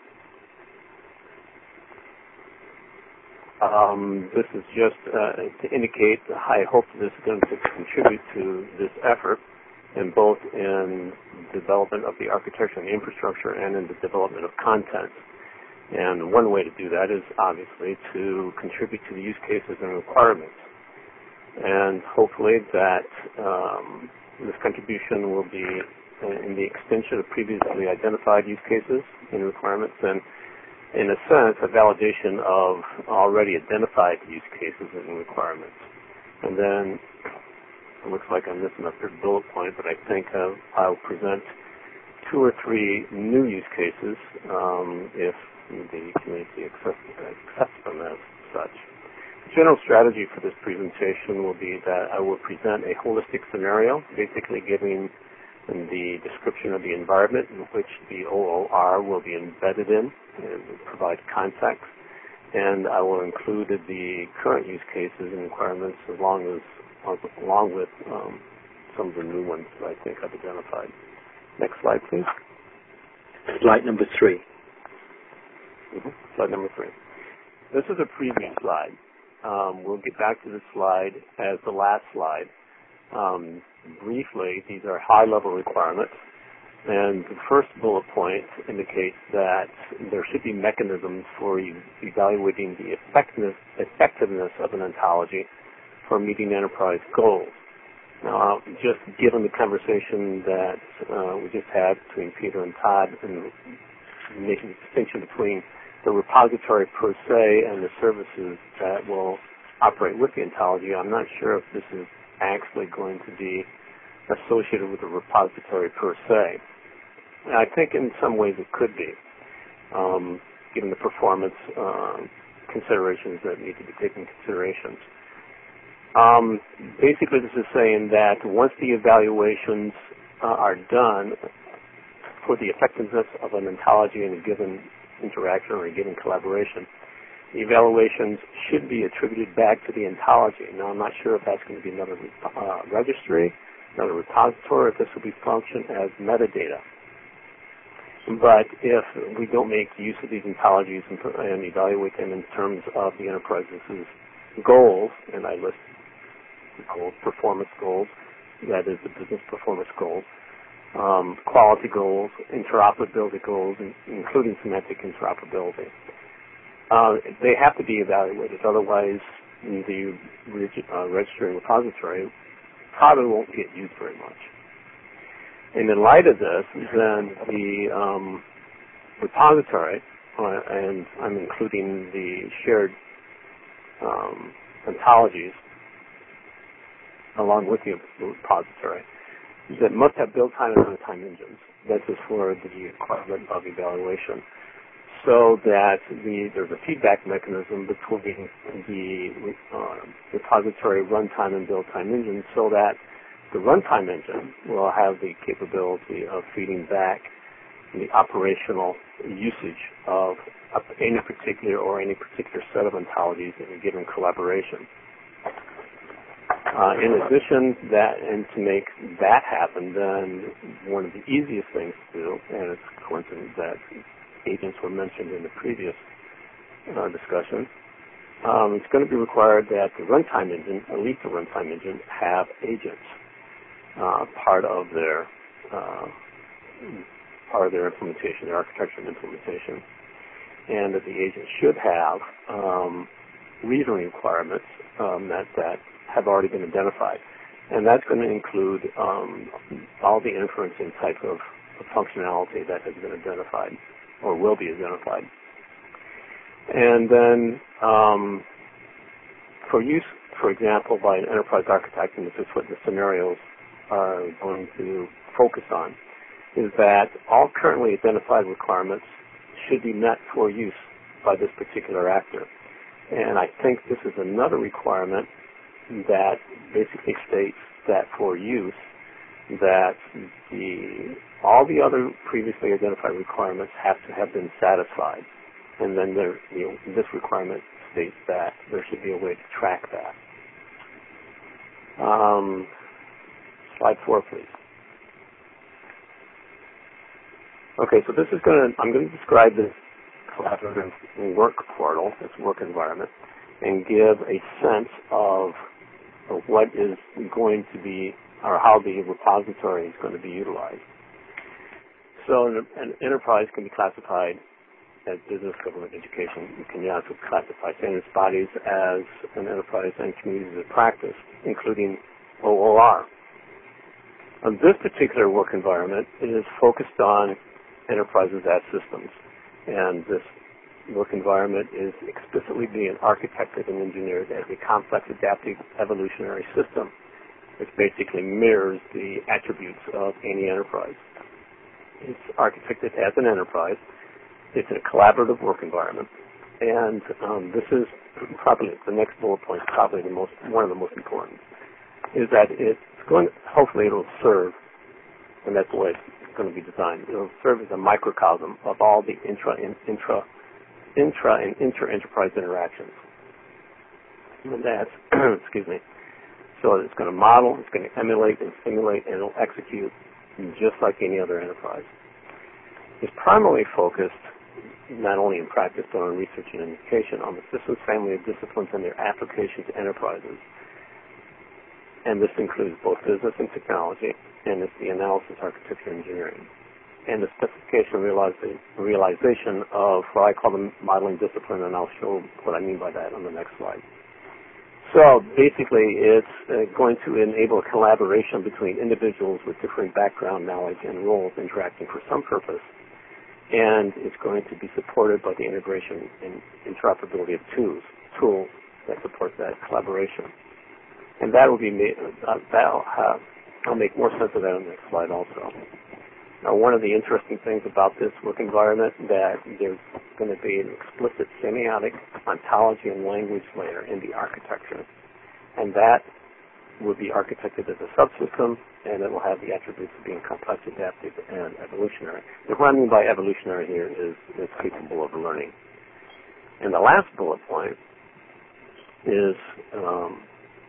Um, this is just uh, to indicate I hope this is going to contribute to this effort in both in development of the architecture and the infrastructure and in the development of content. And one way to do that is obviously to contribute to the use cases and requirements. And hopefully that um, this contribution will be in the extension of previously identified use cases and requirements, and in a sense, a validation of already identified use cases and requirements. And then it looks like I'm missing a third bullet point, but I think uh, I'll present two or three new use cases um, if the community accepts, accepts them as such. The general strategy for this presentation will be that I will present a holistic scenario, basically giving the description of the environment in which the O O R will be embedded in and provide context. And I will include the current use cases and requirements along, as, along with um, some of the new ones that I think I've identified. Next slide, please. Slide number three. Mm-hmm. Slide number three. This is a preview slide. Um, we'll get back to this slide as the last slide. Um, briefly, these are high-level requirements, and the first bullet point indicates that there should be mechanisms for e- evaluating the effectiveness, effectiveness of an ontology for meeting enterprise goals. Now, just given the conversation that uh, we just had between Peter and Todd and making the distinction between the repository per se and the services that will operate with the ontology, I'm not sure if this is actually going to be associated with the repository per se. And I think in some ways it could be, um, given the performance uh, considerations that need to be taken into consideration. Um, basically, this is saying that once the evaluations uh, are done for the effectiveness of an ontology in a given interaction or a given collaboration, the evaluations should be attributed back to the ontology. Now, I'm not sure if that's going to be another uh, registry, another repository, if this will be function as metadata. But if we don't make use of these ontologies and, and evaluate them in terms of the enterprise's goals, and I list the goals, performance goals, that is the business performance goals, um, quality goals, interoperability goals, including semantic interoperability. Uh, they have to be evaluated, otherwise the uh, registry and repository probably won't get used very much. And in light of this, then the um, repository, uh, and I'm including the shared um, ontologies, along with the repository, that must have build-time and runtime engines. This is for the requirement of evaluation, so that the, there's a feedback mechanism between the uh, repository runtime and build-time engines, so that the runtime engine will have the capability of feeding back the operational usage of any particular or any particular set of ontologies in a given collaboration. Uh, in addition, that and to make that happen, then one of the easiest things to do, and it's coincident that agents were mentioned in the previous uh, discussion, um, it's going to be required that the runtime engine, at least the runtime engine, have agents uh, part of their uh, part of their implementation, their architecture and implementation, and that the agent should have um, reasoning requirements um, that that have already been identified. And that's going to include um, all the inferencing type of, of functionality that has been identified or will be identified. And then um, for use, for example, by an enterprise architect, and this is what the scenarios are going to focus on, is that all currently identified requirements should be met for use by this particular actor. And I think this is another requirement that basically states that for use, that the all the other previously identified requirements have to have been satisfied. And then there, you know, this requirement states that there should be a way to track that. Um, slide four, please. Okay, so this is going to, I'm going to describe this collaborative work portal, this work environment, and give a sense of, of what is going to be, or how the repository is going to be utilized. So an, an enterprise can be classified as business, government, education. You can also classify standards bodies as an enterprise and communities of practice, including O O R. Um, this particular work environment is focused on enterprises as systems, and this work environment is explicitly being architected and engineered as a complex, adaptive, evolutionary system, which basically mirrors the attributes of any enterprise. It's architected as an enterprise. It's a collaborative work environment, and um, this is probably the next bullet point, probably the most one of the most important, is that it's going. Hopefully, it'll serve, and that's the way it's going to be designed. It'll serve as a microcosm of all the intra intra intra and inter-enterprise interactions. And that's, excuse me, so it's going to model, it's going to emulate and simulate, and it'll execute just like any other enterprise. It's primarily focused, not only in practice, but on research and education, on the systems family of disciplines and their application to enterprises. And this includes both business and technology, and it's the analysis, architecture, and engineering. And the specification and realization of what I call the modeling discipline, and I'll show what I mean by that on the next slide. So basically, it's uh, going to enable collaboration between individuals with differing background, knowledge, and roles interacting for some purpose. And it's going to be supported by the integration and interoperability of tools, tools that support that collaboration. And that will be made, uh, that'll have, I'll make more sense of that on the next slide also. Now, one of the interesting things about this work environment that there's going to be an explicit semiotic ontology and language layer in the architecture, and that will be architected as a subsystem, and it will have the attributes of being complex, adaptive, and evolutionary. And what I mean by evolutionary here is it's capable of learning. And the last bullet point is um,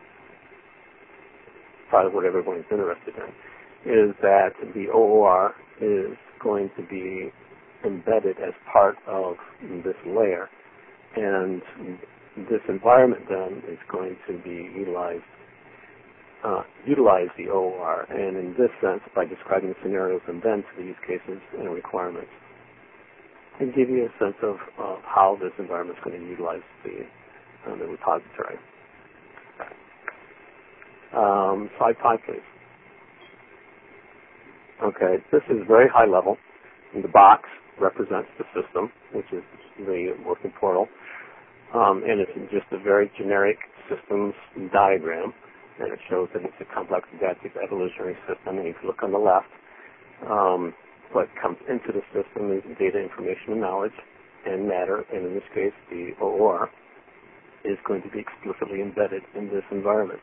probably what everyone's interested in, is that the O O R is going to be embedded as part of this layer. And this environment then is going to be utilized, uh, utilize the O O R, and in this sense, by describing the scenarios and then to the use cases and requirements, and give you a sense of, of how this environment is going to utilize the, uh, the repository. Um, slide five, please. Okay, this is very high level. The box represents the system, which is the working portal, um, and it's just a very generic systems diagram. and it shows that it's a complex adaptive evolutionary system. And if you look on the left, um, what comes into the system is data, information, and knowledge, and matter, and in this case, the O O R, is going to be explicitly embedded in this environment.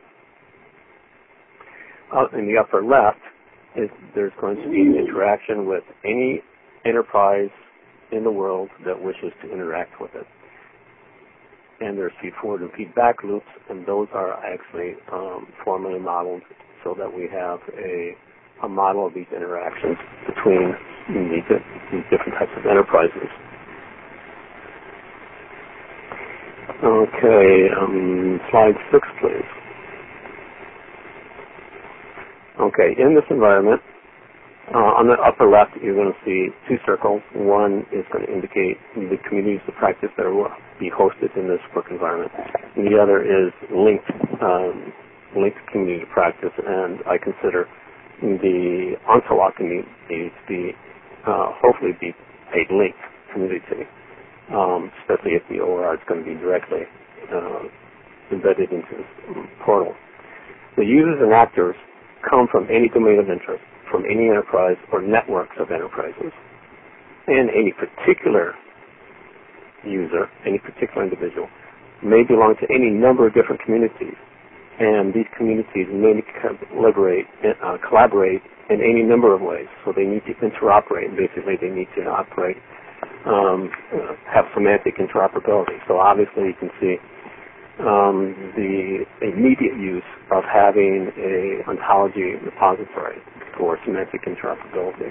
Uh, in the upper left, is there's going to be an interaction with any enterprise in the world that wishes to interact with it. And there's feed-forward and feedback loops, and those are actually um, formally modeled so that we have a, a model of these interactions between these, these different types of enterprises. Okay, um, slide six, please. Okay, in this environment, uh, on the upper left, you're going to see two circles. One is going to indicate the communities of practice that will be hosted in this work environment. And the other is linked, um, linked community of practice, and I consider the ONTAWA community to be, uh, hopefully be a linked community. Um, especially if the O R is going to be directly uh, embedded into this portal. The users and actors come from any domain of interest, from any enterprise or networks of enterprises. And any particular user, any particular individual, may belong to any number of different communities. And these communities may collaborate, uh, collaborate in any number of ways. So they need to interoperate. Basically, they need to operate Um, have semantic interoperability. So obviously you can see um, the immediate use of having a ontology repository for semantic interoperability.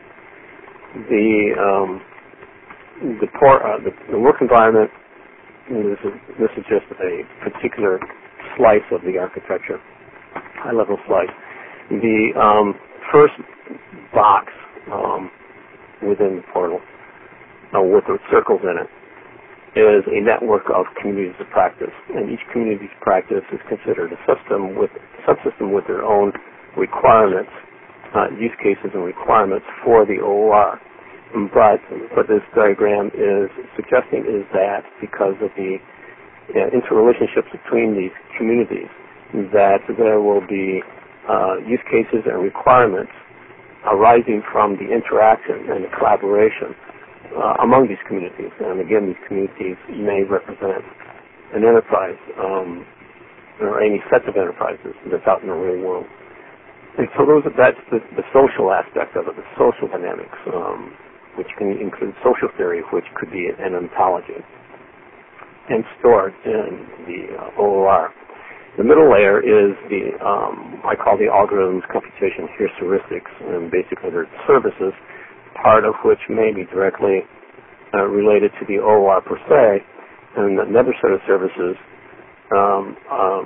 The um, the, por- uh, the the work environment. This is this is just a particular slice of the architecture, high-level slice. The um, first box um, within the portal, Uh, with the circles in it, is a network of communities of practice, and each community of practice is considered a system with subsystem with their own requirements, uh, use cases and requirements for the O O R. But what this diagram is suggesting is that because of the uh, interrelationships between these communities, that there will be uh, use cases and requirements arising from the interaction and the collaboration Uh, among these communities. And again, these communities may represent an enterprise um, or any set of enterprises that's out in the real world. And so those are, that's the, the social aspect of it, the social dynamics, um, which can include social theory, which could be an ontology, and stored in the uh, O O R. The middle layer is the, um, I call the algorithms, computation, heuristics, and basically they're services, part of which may be directly uh, related to the O O R per se, and another set of services um, um,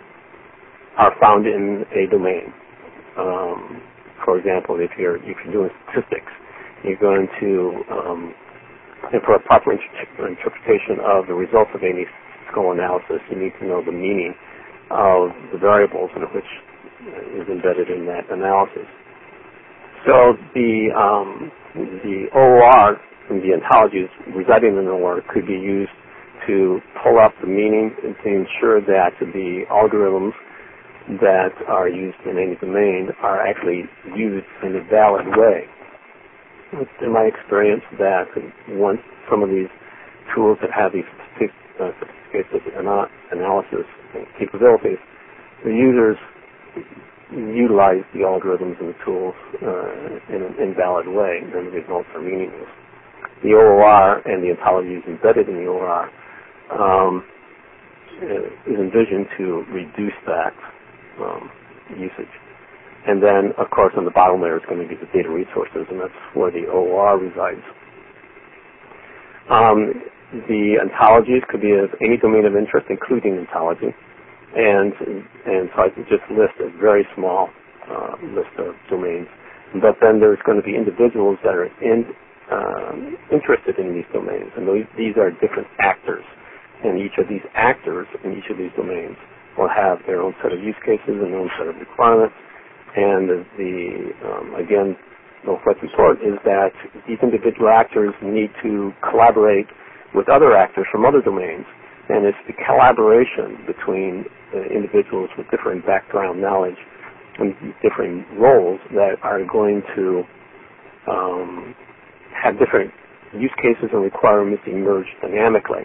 are found in a domain. Um, for example, if you're if you're doing statistics, you're going to, um, and for a proper inter- interpretation of the results of any statistical analysis, you need to know the meaning of the variables in which is embedded in that analysis. So the um, the O O R and the ontologies residing in the O O R could be used to pull up the meaning and to ensure that the algorithms that are used in any domain are actually used in a valid way. It's in my experience that once some of these tools that have these sophisticated analysis capabilities, the users utilize the algorithms and the tools uh, in an invalid way, and the results are meaningless. The O O R and the ontologies embedded in the O O R um, is envisioned to reduce that um, usage. And then, of course, on the bottom layer is going to be the data resources, and that's where the O O R resides. Um, the ontologies could be of any domain of interest, including ontology. And and so I can just list a very small uh, list of domains. But then there's going to be individuals that are in, um, interested in these domains, and those, these are different actors. And each of these actors in each of these domains will have their own set of use cases and their own set of requirements. And the um, again, what's important is that these individual actors need to collaborate with other actors from other domains And it's the collaboration between uh, individuals with different background knowledge and different roles that are going to um, have different use cases and requirements emerge dynamically.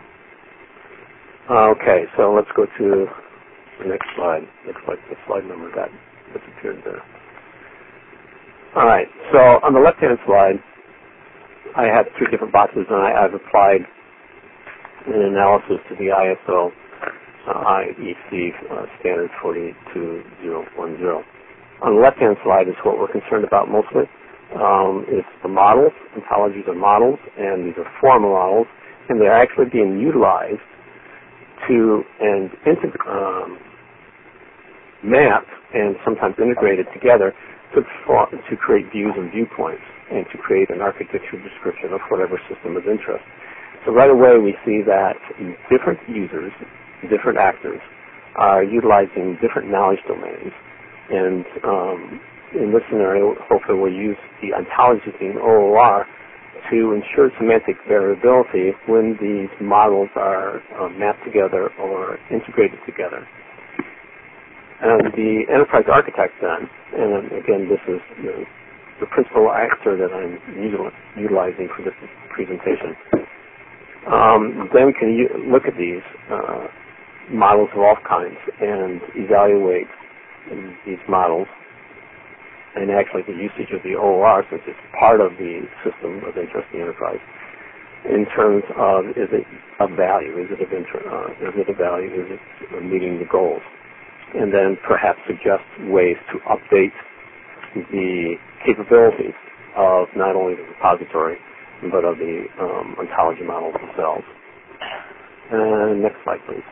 Okay, so let's go to the next slide. Looks like the slide number got disappeared there. All right, so on the left-hand slide, I have three different boxes, and I, I've applied an analysis to the I S O uh, I E C uh, standard forty-two thousand ten. On the left-hand slide is what we're concerned about mostly. Um, it's the models. Ontologies are models, and these are formal models, and they're actually being utilized to and integ- um, map and sometimes integrated together to, to create views and viewpoints and to create an architecture description of whatever system of interest. So right away we see that different users, different actors, are utilizing different knowledge domains. And um, in this scenario, hopefully we'll use the ontology theme, O O R, to ensure semantic variability when these models are uh, mapped together or integrated together. And the enterprise architect then, and again this is the, the principal actor that I'm util- utilizing for this presentation, um, then can you look at these uh, models of all kinds and evaluate these models and actually the usage of the O O R, since it's part of the system of interest in the enterprise, in terms of is it of value, is it of interest, uh, is it of value, is it meeting the goals, and then perhaps suggest ways to update the capabilities of not only the repository but of the um, ontology models themselves. And next slide, please.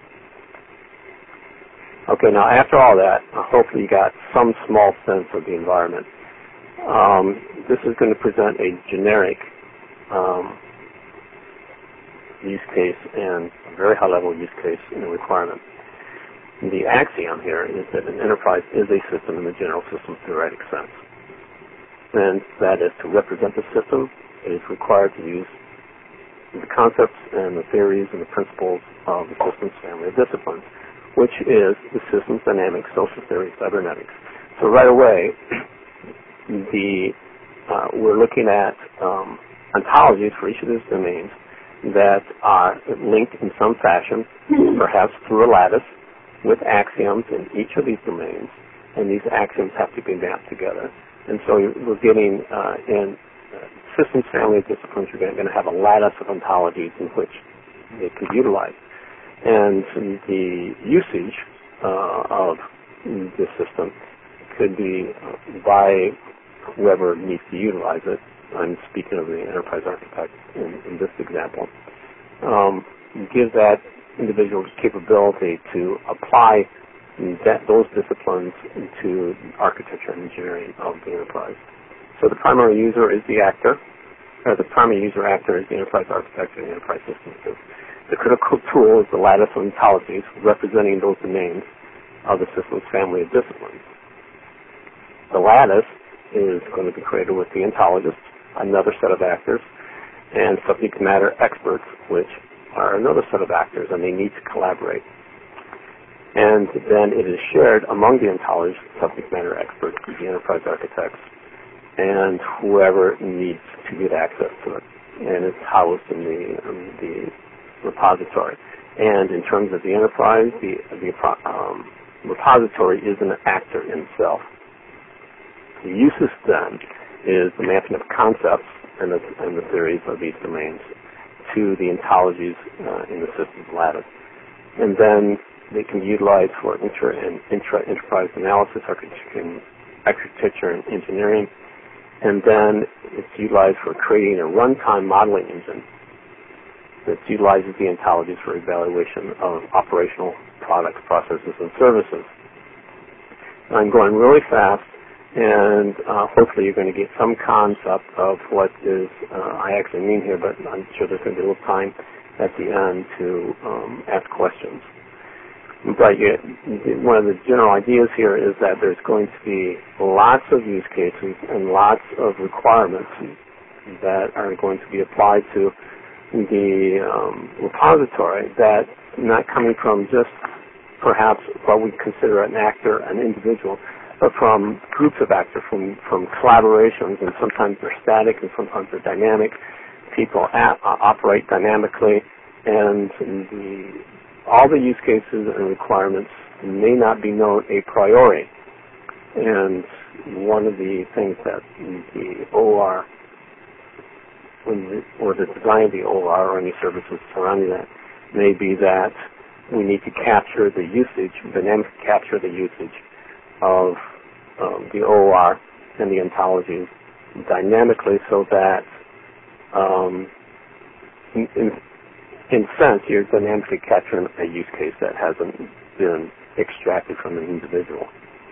Okay, now after all that, uh, hopefully you got some small sense of the environment. Um, this is going to present a generic um, use case and a very high-level use case and requirement. The axiom here is that an enterprise is a system in the general system theoretic sense. And that is to represent the system, it is required to use the concepts and the theories and the principles of the systems family of disciplines, which is the systems dynamics, social theory, cybernetics. So right away, the uh, we're looking at um, ontologies for each of these domains that are linked in some fashion, perhaps through a lattice, with axioms in each of these domains, and these axioms have to be mapped together. And so we're getting uh, in uh, systems family of disciplines, you're going to have a lattice of ontologies in which they can be utilized. And the usage uh, of this system could be uh, by whoever needs to utilize it. I'm speaking of the enterprise architect in, in this example. Um, give that individual capability to apply that, those disciplines into architecture and engineering of the enterprise. So the primary user is the actor, or the primary user actor is the enterprise architect and the enterprise system. The critical tool is the lattice of ontologies representing those domains of the systems family of disciplines. The lattice is going to be created with the ontologists, another set of actors, and subject matter experts, which are another set of actors, and they need to collaborate. And then it is shared among the ontologist subject matter experts, the enterprise architects, and whoever needs to get access to it. And it's housed in the, um, the repository. And in terms of the enterprise, the, the um, repository is an actor in itself. The uses then is the mapping of concepts and the, and the theories of these domains to the ontologies uh, in the systems lattice. And then they can be utilized for intra and intra-enterprise analysis, architecture, architecture and engineering. And then it's utilized for creating a runtime modeling engine that utilizes the ontologies for evaluation of operational products, processes, and services. I'm going really fast, and uh, hopefully you're going to get some concept of what is uh, I actually mean here, but I'm sure there's going to be a little time at the end to um, ask questions. But yeah, one of the general ideas here is that there's going to be lots of use cases and lots of requirements that are going to be applied to the um, repository that's not coming from just perhaps what we consider an actor, an individual, but from groups of actors, from, from collaborations, and sometimes they're static and sometimes they're dynamic. People at, uh, operate dynamically, and the, all the use cases and requirements may not be known a priori. And one of the things that the O O R, or the design of the O O R or any services surrounding that, may be that we need to capture the usage, dynamically capture the usage of um, the O O R and the ontologies dynamically, so that um, in, in, in sense you're dynamically capturing a use case that hasn't been extracted from an individual.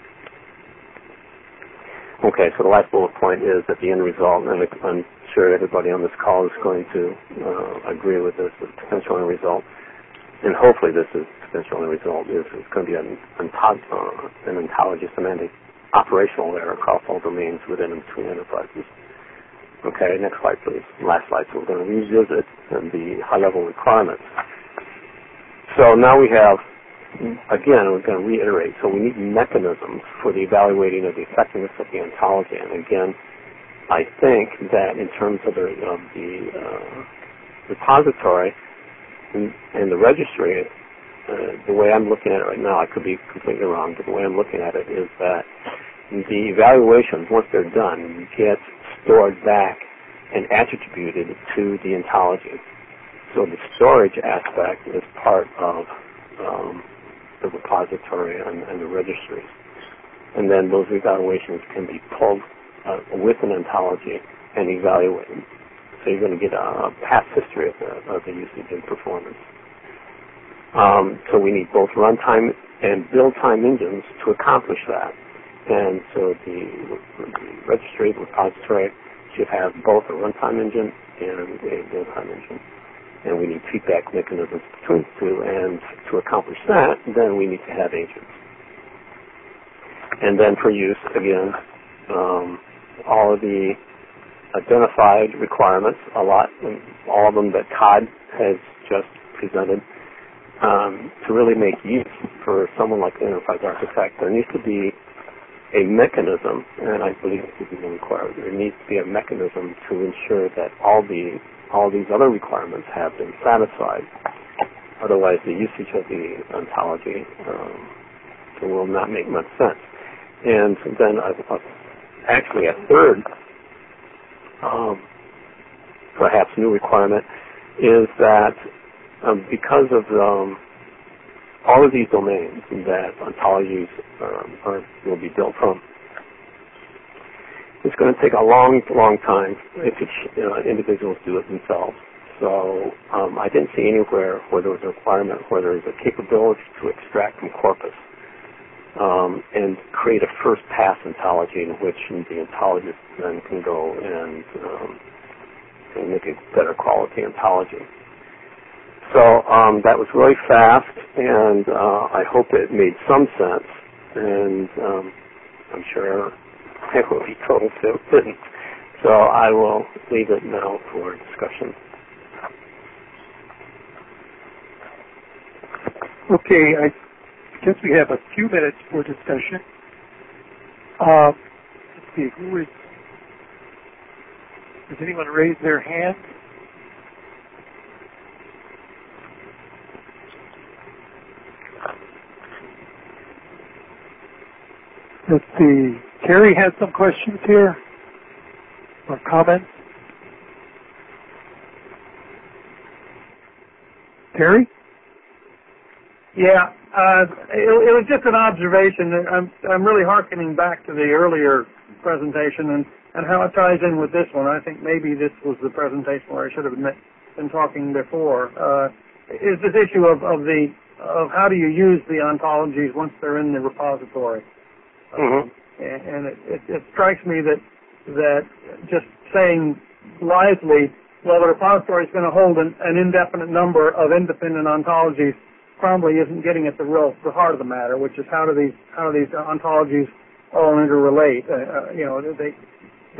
Okay, so the last bullet point is that the end result, and I'm sure everybody on this call is going to uh, agree with this, the potential end result, and hopefully this is potential end result, is it's going to be an, uh, an ontology semantic operational layer across all domains within and between enterprises. Okay, next slide please. Last slide. So we're going to revisit the high-level requirements. So now we have, again, we're going to reiterate, so we need mechanisms for the evaluating of the effectiveness of the ontology. And again, I think that in terms of the, of the uh, repository and, and the registry, uh, the way I'm looking at it right now, I could be completely wrong, but the way I'm looking at it is that the evaluations, once they're done, get stored back and attributed to the ontology. So the storage aspect is part of um, the repository and, and the registry. And then those evaluations can be pulled uh, with an ontology and evaluated. So you're going to get a, a past history of the, of the usage and performance. Um, so we need both runtime and build time engines to accomplish that. And so the, the registry, the repository, should have both a runtime engine and a build time engine. And we need feedback mechanisms between the two, and to accomplish that, then we need to have agents. And then for use, again, um, all of the identified requirements, a lot, all of them that Todd has just presented, um, to really make use for someone like the enterprise architect, there needs to be a mechanism, and I believe this is required, there needs to be a mechanism to ensure that all the all these other requirements have been satisfied. Otherwise, the usage of the ontology um, will not make much sense. And then uh, uh, actually a third, um, perhaps new requirement, is that um, because of um, all of these domains that ontologies um, are, will be built from, it's going to take a long, long time if it, uh, individuals do it themselves. So um, I didn't see anywhere where there was a requirement where there was a capability to extract from corpus um, and create a first pass ontology in which the ontologist then can go and, um, and make a better quality ontology. So um, that was really fast, and uh, I hope it made some sense, and um, I'm sure I will be told if it didn't. So I will leave it now for discussion. Okay, I guess we have a few minutes for discussion. Uh, let's see, who is, does anyone raise their hand? Let's see. Terry has some questions here or comments. Terry? Yeah, uh, it, it was just an observation. I'm I'm really hearkening back to the earlier presentation and, and how it ties in with this one. I think maybe this was the presentation where I should have been, been talking before. Uh, is this issue of, of the of how do you use the ontologies once they're in the repository? Mm-hmm. Um, and and it, it, it strikes me that that just saying blithely, well, the repository is going to hold an, an indefinite number of independent ontologies probably isn't getting at the real the heart of the matter, which is how do these how do these ontologies all interrelate? Uh, uh, you know, they, they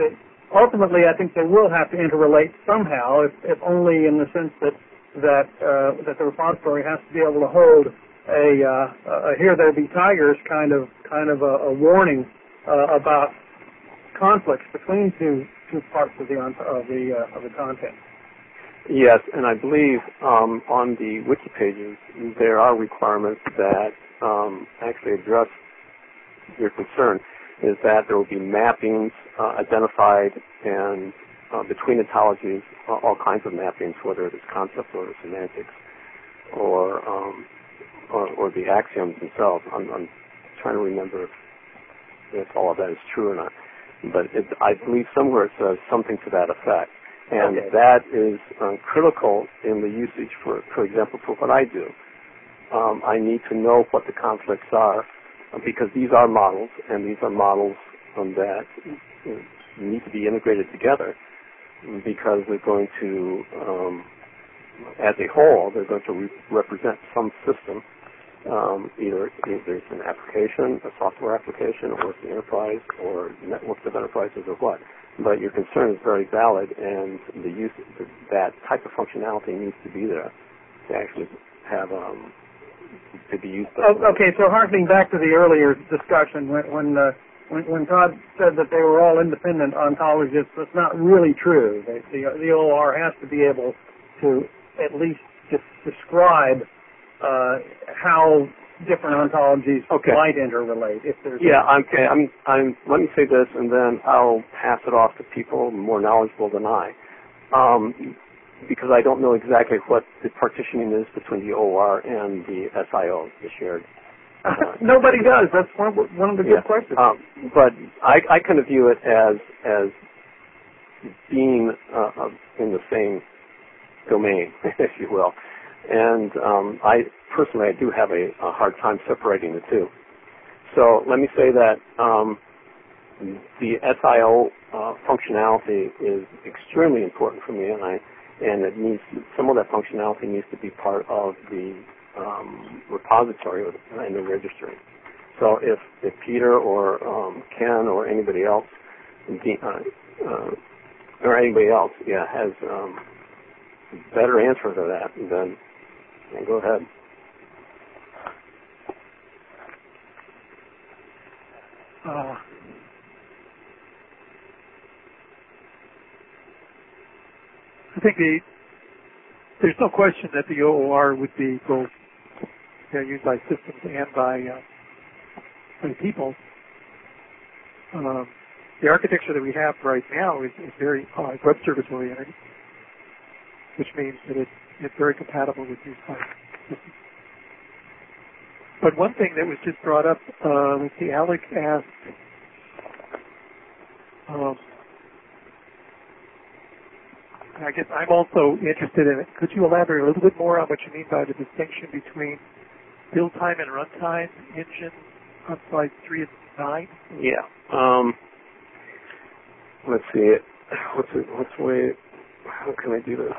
ultimately, I think they will have to interrelate somehow, if, if only in the sense that that uh, that the repository has to be able to hold a, uh, a "here there be tigers" kind of kind of a, a warning uh, about conflicts between two two parts of the of the uh, of the content. Yes, and I believe um, on the wiki pages there are requirements that um, actually address your concern. Is that there will be mappings uh, identified and uh, between ontologies, uh, all kinds of mappings, whether it is concepts or semantics, or um, or, or the axioms themselves. I'm, I'm trying to remember if, if all of that is true or not, but it, I believe somewhere it says something to that effect, and okay. that is uh, critical in the usage. For, for example, for what I do, um, I need to know what the conflicts are. Because these are models, and these are models um, that need to be integrated together because they're going to, um, as a whole, they're going to re- represent some system, um, either, either it's an application, a software application, or it's an enterprise, or networks of enterprises, or what. But your concern is very valid, and the use that type of functionality needs to be there to actually have um, to be used. Oh, okay, so harkening back to the earlier discussion, when when, uh, when when Todd said that they were all independent ontologists, that's not really true. The, the, the O R has to be able to at least just describe uh, how different ontologies okay. might interrelate. If there's yeah, I'm, okay. I'm, I'm. Let me say this, and then I'll pass it off to people more knowledgeable than I. Um, because I don't know exactly what the partitioning is between the O R and the S I O, the shared. Uh, Nobody does. That's one of, one of the yeah. good questions. Um, but I, I kind of view it as as being uh, in the same domain, if you will. And um, I personally, I do have a, a hard time separating the two. So let me say that um, the S I O uh, functionality is extremely important for me, and I. And it needs some of that functionality needs to be part of the um, repository or the, and the registry. So if, if Peter or um, Ken or anybody else, uh, uh, or anybody else, yeah, has um, better answer to that, then, then go ahead. Uh, I think the, there's no question that the O O R would be both you know, used by systems and by, uh, by people. Um, the architecture that we have right now is, is very uh, web service oriented, which means that it, it's very compatible with these types of systems. But one thing that was just brought up, uh, let's see, Alec asked, um, I guess I'm also interested in it. Could you elaborate a little bit more on what you mean by the distinction between build time and runtime engine on slide three and nine? Yeah. Um, let's see. What's it, what's the way? How can I do this?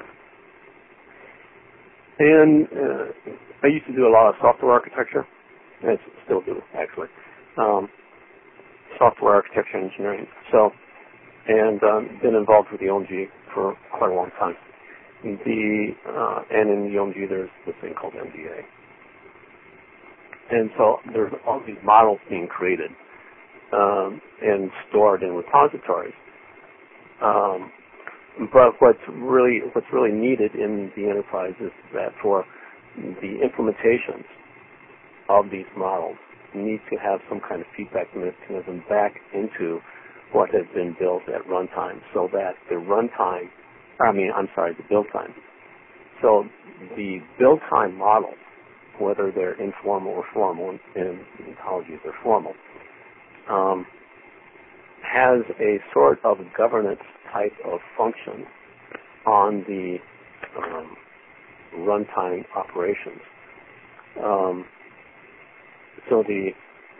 And uh, I used to do a lot of software architecture. I still do, actually. Um, software architecture engineering. So, and um, been involved with the O M G for quite a long time. The uh, and in the O M G there's this thing called M D A. And so there's all these models being created um, and stored in repositories. Um, but what's really what's really needed in the enterprise is that for the implementations of these models need to have some kind of feedback mechanism back into what has been built at runtime, so that the runtime, I mean, I'm sorry, the build time. So the build time model, whether they're informal or formal, in ontologies they're formal, um, has a sort of governance type of function on the um, runtime operations. Um, so the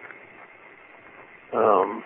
um,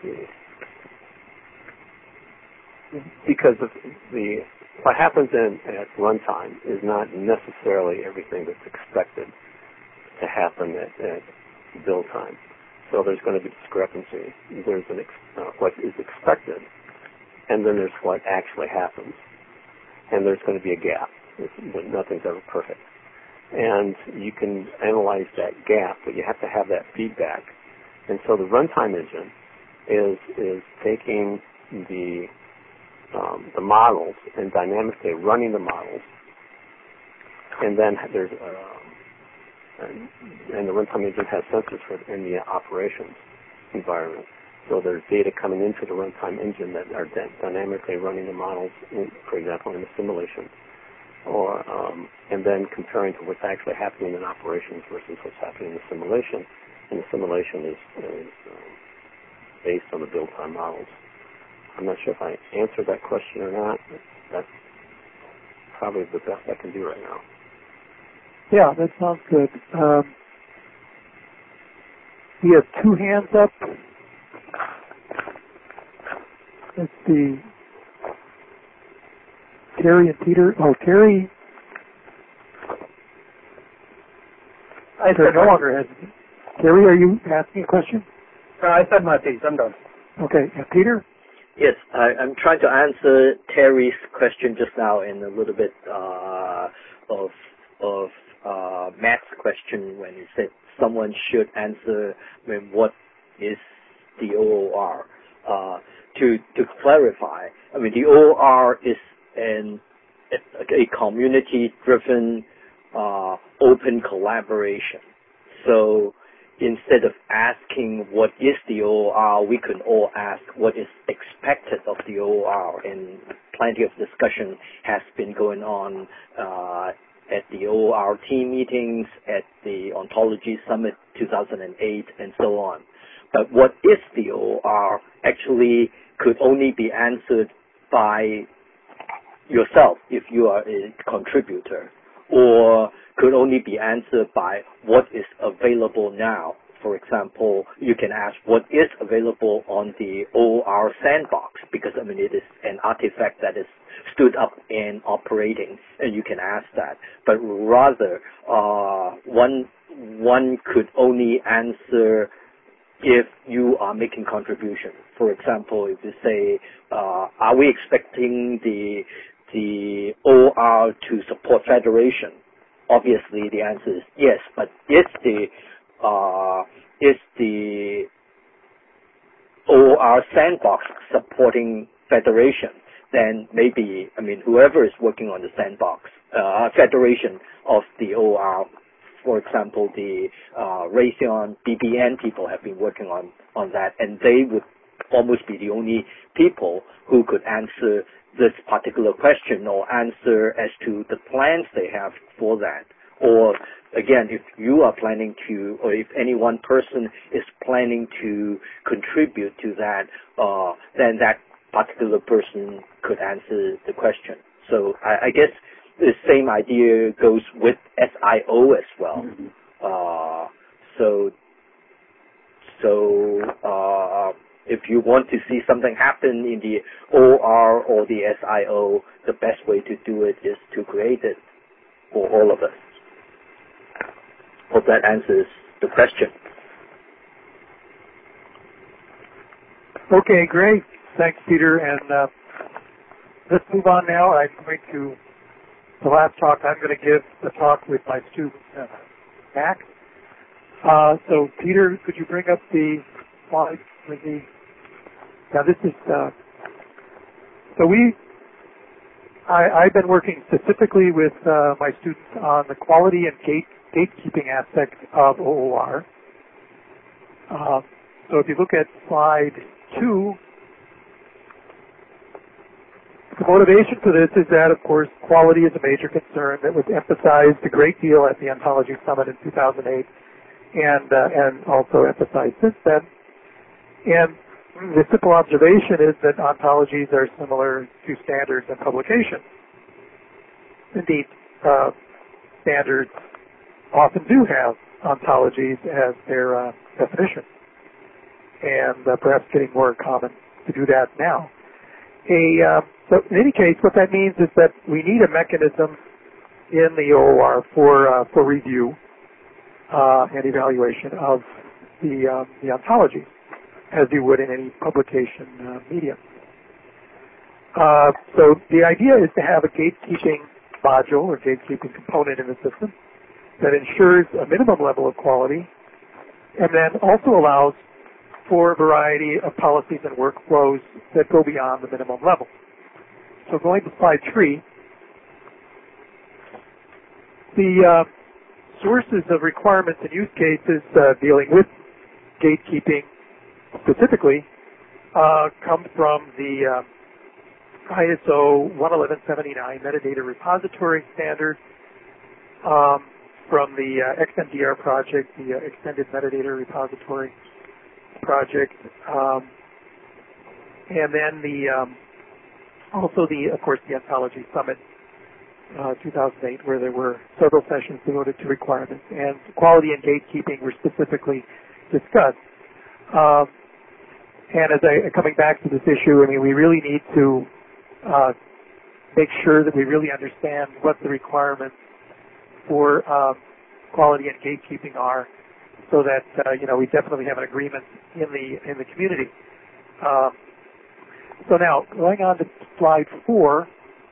because of the what happens in at runtime is not necessarily everything that's expected to happen at, at build time. So there's going to be discrepancy. There's an ex, uh, what is expected and then there's what actually happens. And there's going to be a gap. Nothing's ever perfect. And you can analyze that gap, but you have to have that feedback. And so the runtime engine is is taking the um, the models and dynamically running the models, and then there's uh, and, and the runtime engine has sensors for in the operations environment. So there's data coming into the runtime engine that are dynamically running the models, in, for example, in the simulation, or um, and then comparing to what's actually happening in operations versus what's happening in the simulation. And the simulation is, is um, based on the build time models. I'm not sure if I answered that question or not. That's probably the best I can do right now. Yeah, that sounds good. Um, we have two hands up. Let's see. Terry and Peter. Oh, Terry. I Terry no longer has. Terry, are you asking a question? Uh, I said my piece. I'm done. Okay. And Peter? Yes, I, I'm trying to answer Terry's question just now in a little bit uh, of of uh, Matt's question when he said someone should answer I mean, what is the O O R. Uh, to to clarify, I mean the O O R is an a community-driven uh, open collaboration. So instead of asking what is the O O R, we can all ask what is expected of the O O R, and plenty of discussion has been going on uh, at the O O R team meetings, at the Ontology Summit two thousand eight, and so on. But what is the O O R actually could only be answered by yourself if you are a contributor, or could only be answered by what is available now. For example, you can ask what is available on the O O R sandbox, because I mean it is an artifact that is stood up and operating, and you can ask that. But rather, uh, one one could only answer if you are making contribution. For example, if you say, uh, are we expecting the the O O R to support federation? Obviously, the answer is yes. But is the uh, is the O O R sandbox supporting federation? Then maybe, I mean, whoever is working on the sandbox, uh, federation of the O O R, for example, the uh, Raytheon B B N people have been working on, on that, and they would almost be the only people who could answer this particular question or answer as to the plans they have for that. Or, again, if you are planning to, or if any one person is planning to contribute to that, uh, then that particular person could answer the question. So I, I guess the same idea goes with S I O as well. Uh, so, so uh, if you want to see something happen in the O O R or the S I O, the best way to do it is to create it for all of us. Hope that answers the question. Okay, great. Thanks, Peter. And uh, let's move on now. I'm going to, the last talk, I'm going to give the talk with my student, uh, Mac. Uh, so, Peter, could you bring up the slide with the, now this is, uh, so we, I, I've been working specifically with uh, my students on the quality and gate, gatekeeping aspect of O O R. Uh, so if you look at slide two, the motivation for this is that, of course, quality is a major concern that was emphasized a great deal at the Ontology Summit in two thousand eight, and uh, and also emphasized since then. And the simple observation is that ontologies are similar to standards and publications. Indeed, uh, standards often do have ontologies as their uh, definition, and uh, perhaps getting more common to do that now. A, uh, so in any case, what that means is that we need a mechanism in the O O R for uh, for review uh, and evaluation of the uh, the ontology, as you would in any publication uh, medium. Uh, so the idea is to have a gatekeeping module or gatekeeping component in the system that ensures a minimum level of quality and then also allows for a variety of policies and workflows that go beyond the minimum level. So going to slide three, the uh, sources of requirements and use cases uh, dealing with gatekeeping specifically uh, come from the uh, I S O one eleven seventy-nine metadata repository standard, um, from the uh, X M D R project, the uh, Extended Metadata Repository project, um, and then the um, also the of course the Ontology Summit uh, two thousand eight, where there were several sessions devoted to requirements, and quality and gatekeeping were specifically discussed. Um, and as I coming back to this issue, I mean, we really need to uh, make sure that we really understand what the requirements for um, quality and gatekeeping are, so that uh, you know we definitely have an agreement in the in the community. Um, so now going on to slide four.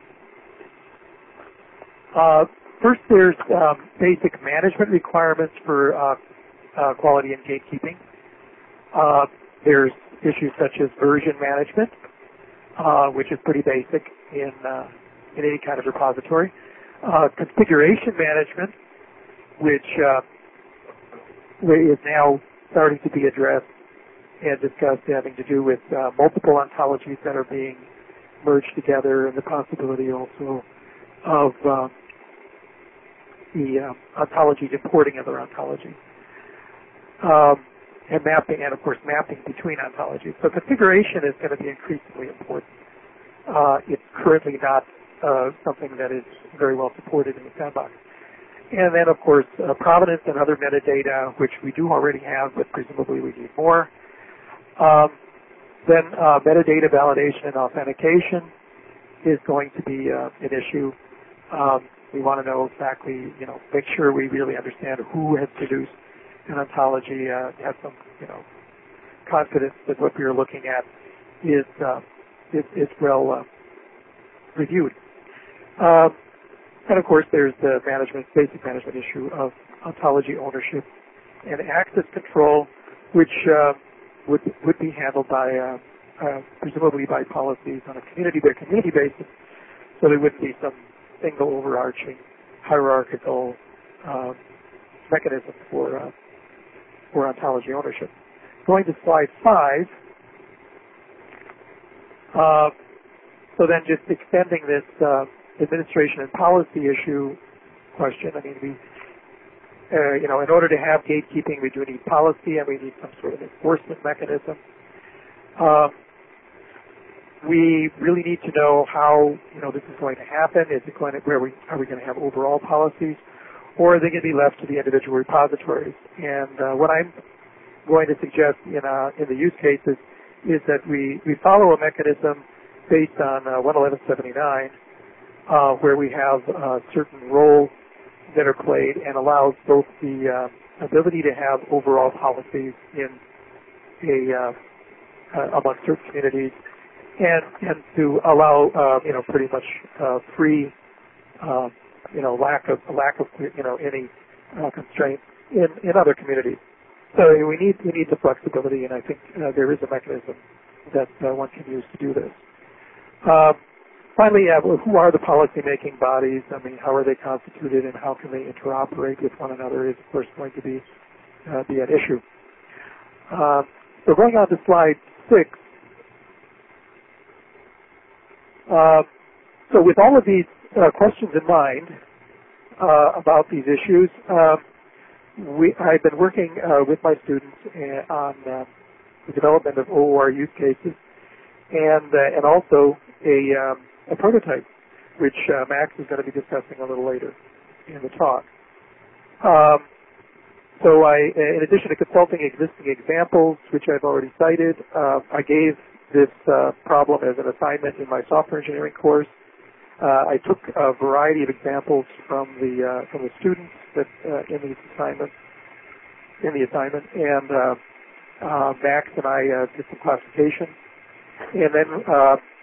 Uh, first, there's um, basic management requirements for uh, uh, quality and gatekeeping. Uh, there's issues such as version management, uh, which is pretty basic in uh, in any kind of repository. Uh, configuration management, which uh, is now starting to be addressed and discussed, having to do with uh, multiple ontologies that are being merged together, and the possibility also of uh, the uh, ontologies importing other ontologies. Um, and mapping, and of course mapping between ontologies. So configuration is going to be increasingly important. Uh, it's currently not uh, something that is very well supported in the sandbox. And then, of course, uh, provenance and other metadata, which we do already have, but presumably we need more. Um, then uh, metadata validation and authentication is going to be uh, an issue. Um, we want to know exactly, you know, make sure we really understand who has produced an ontology, uh, have some, you know, confidence that what we are looking at is uh, is, is well uh, reviewed. Um, and of course, there's the management, basic management issue of ontology ownership and access control, which uh, would would be handled by uh, uh, presumably by policies on a community by community basis, so there wouldn't be some single overarching hierarchical uh, mechanism for uh, for ontology ownership. Going to slide five. Uh, so then, just extending this uh, administration and policy issue question. I mean, we, uh, you know, in order to have gatekeeping, we do need policy, and we need some sort of enforcement mechanism. Um, we really need to know how, you know, this is going to happen. Is it going to, where we, are we going to have overall policies, or are they going to be left to the individual repositories? And uh, what I'm going to suggest in, uh, in the use cases is that we, we follow a mechanism based on uh, one eleven seventy-nine, uh, where we have uh, certain roles that are played and allows both the uh, ability to have overall policies in a uh, uh, among certain communities, and and to allow uh, you know pretty much uh, free uh, you know lack of lack of you know any uh, constraints in, in other communities. So we need we need the flexibility, and I think uh, there is a mechanism that uh, one can use to do this. Uh, finally, uh, well, who are the policy-making bodies? I mean, how are they constituted, and how can they interoperate with one another? Is of course going to be uh, be an issue. Uh, so going on to slide six. Uh, so with all of these uh, questions in mind uh, about these issues, uh, we, I've been working uh, with my students uh, on uh, the development of O O R use cases, and uh, and also a, um, a prototype, which uh, Max is going to be discussing a little later in the talk. Um, so I, in addition to consulting existing examples, which I've already cited, uh, I gave this uh, problem as an assignment in my software engineering course. Uh, I took a variety of examples from the uh, from the students that uh, in these assignments in the assignment, and uh, uh, Max and I uh, did some classification, and then uh,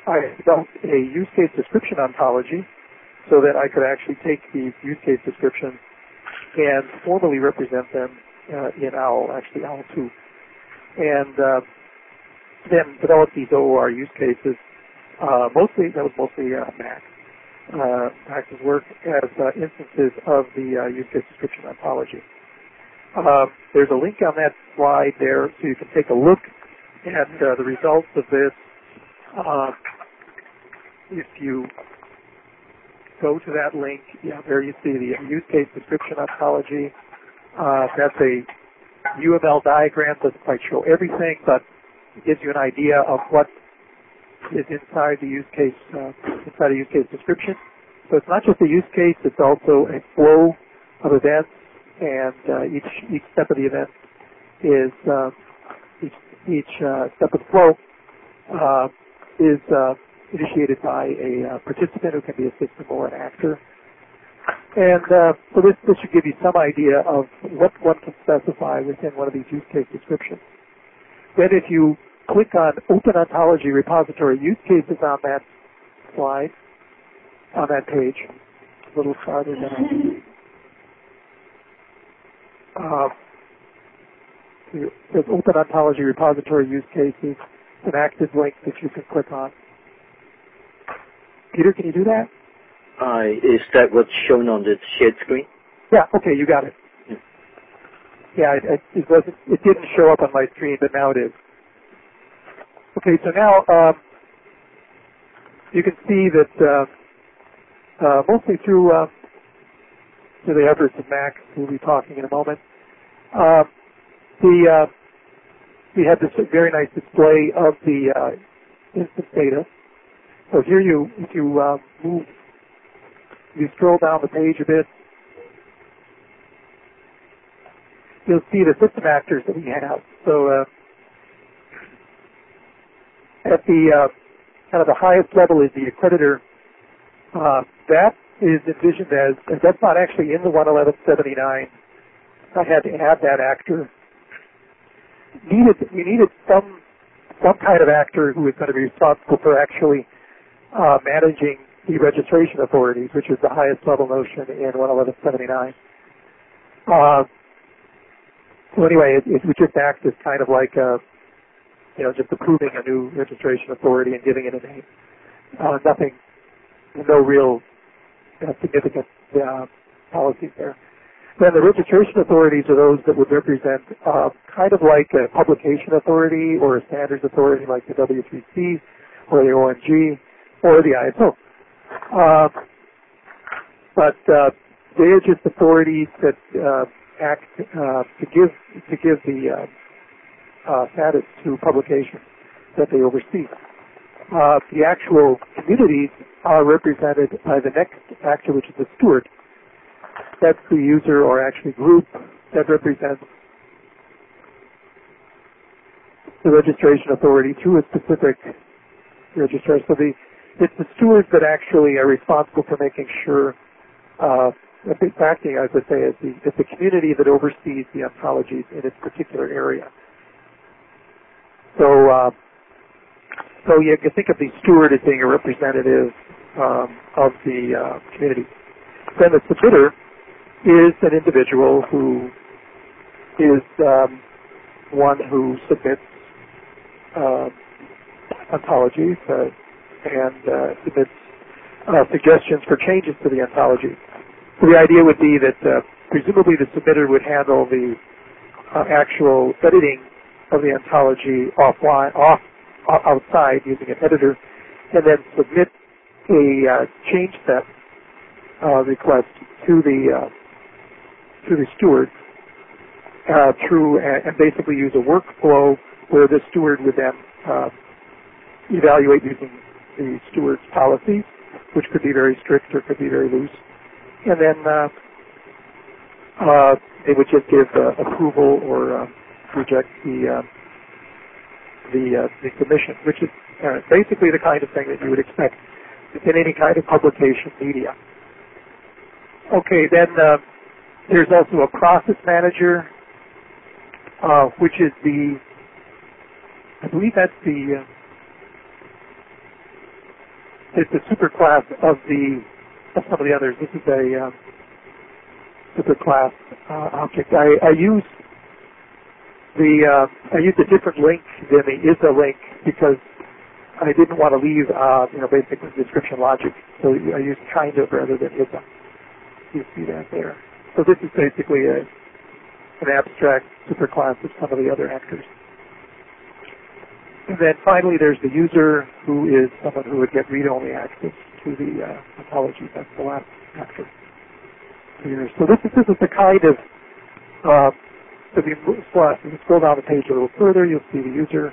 I developed a use case description ontology so that I could actually take these use case descriptions and formally represent them uh, in OWL, actually OWL two. And uh, then develop these O O R use cases. Uh, mostly, that was mostly uh, Mac. Uh, Max's work as uh, instances of the uh, use case description ontology. Uh, there's a link on that slide there so you can take a look at uh, the results of this. Uh, if you go to that link, yeah, there you see the use case description ontology. Uh, that's a U M L diagram. Doesn't quite show everything, but it gives you an idea of what is inside the use case, uh, inside a use case description. So it's not just a use case; it's also a flow of events, and uh, each each step of the event is uh, each each uh, step of the flow uh, is uh, initiated by a uh, participant who can be a system or an actor. And uh, so this, this should give you some idea of what one can specify within one of these use case descriptions. Then if you click on Open Ontology Repository Use Cases on that slide, on that page, a little farther down, uh, there's Open Ontology Repository Use Cases, an active link that you can click on. Peter, can you do that? Uh, is that what's shown on the shared screen? Yeah, okay, you got it. Yeah, yeah it, it, it, wasn't, it didn't show up on my screen, but now it is. Okay, so now um, you can see that uh, uh, mostly through, uh, through the efforts of Max, we'll be talking in a moment, uh, the, uh, we have this very nice display of the uh, instance data. So here you, if you uh, move, you scroll down the page a bit, you'll see the system actors that we have. So uh, at the uh, kind of the highest level is the accreditor. Uh, that is envisioned as, as that's not actually in the one eleven seventy-nine. I had to add that actor. Needed we needed some some kind of actor who is going to be responsible for actually uh, managing the registration authorities, which is the highest level notion in one eleven seventy-nine. Uh, so anyway, it, it would just act as kind of like a, you know, just approving a new registration authority and giving it a name. Uh, nothing, no real uh, significant uh, policies there. Then the registration authorities are those that would represent uh, kind of like a publication authority or a standards authority like the W three C or the O M G or the I S O. Uh, but uh, they are just authorities that uh, act uh, to give to give the uh, uh, status to publications that they oversee. Uh, the actual communities are represented by the next actor, which is the steward. That's the user or actually group that represents the registration authority through a specific registrar. So the, it's the stewards that actually are responsible for making sure, uh, acting, as I say, as the, as the community that oversees the ontologies in its particular area. So, uh, so you can think of the steward as being a representative um, of the uh, community. Then the submitter is an individual who is um, one who submits uh, ontologies uh, and uh, submits uh, suggestions for changes to the ontology. So the idea would be that uh, presumably the submitter would handle the uh, actual editing of the ontology offline, off, outside using an editor, and then submit a uh, change set uh, request to the uh, to the steward uh, through uh, and basically use a workflow where the steward would then uh, evaluate using the steward's policies, which could be very strict or could be very loose, and then uh, uh, they would just give uh, approval or uh, reject the uh, the, uh, the submission, which is uh, basically the kind of thing that you would expect in any kind of publication media. Okay, then uh, there's also a process manager, uh, which is the, I believe that's the, uh, it's a superclass of the of some of the others. This is a um, superclass uh, object. I, I use the uh, I used a different link than the is a link because I didn't want to leave uh, you know basically description logic. So I used kind of rather than is a. You see that there. So this is basically a an abstract superclass of some of the other actors. And then finally, there's the user, who is someone who would get read-only access to the uh, ontology. That's the last actor. So this is, this is the kind of, uh, if you scroll, if you scroll down the page a little further, you'll see the user.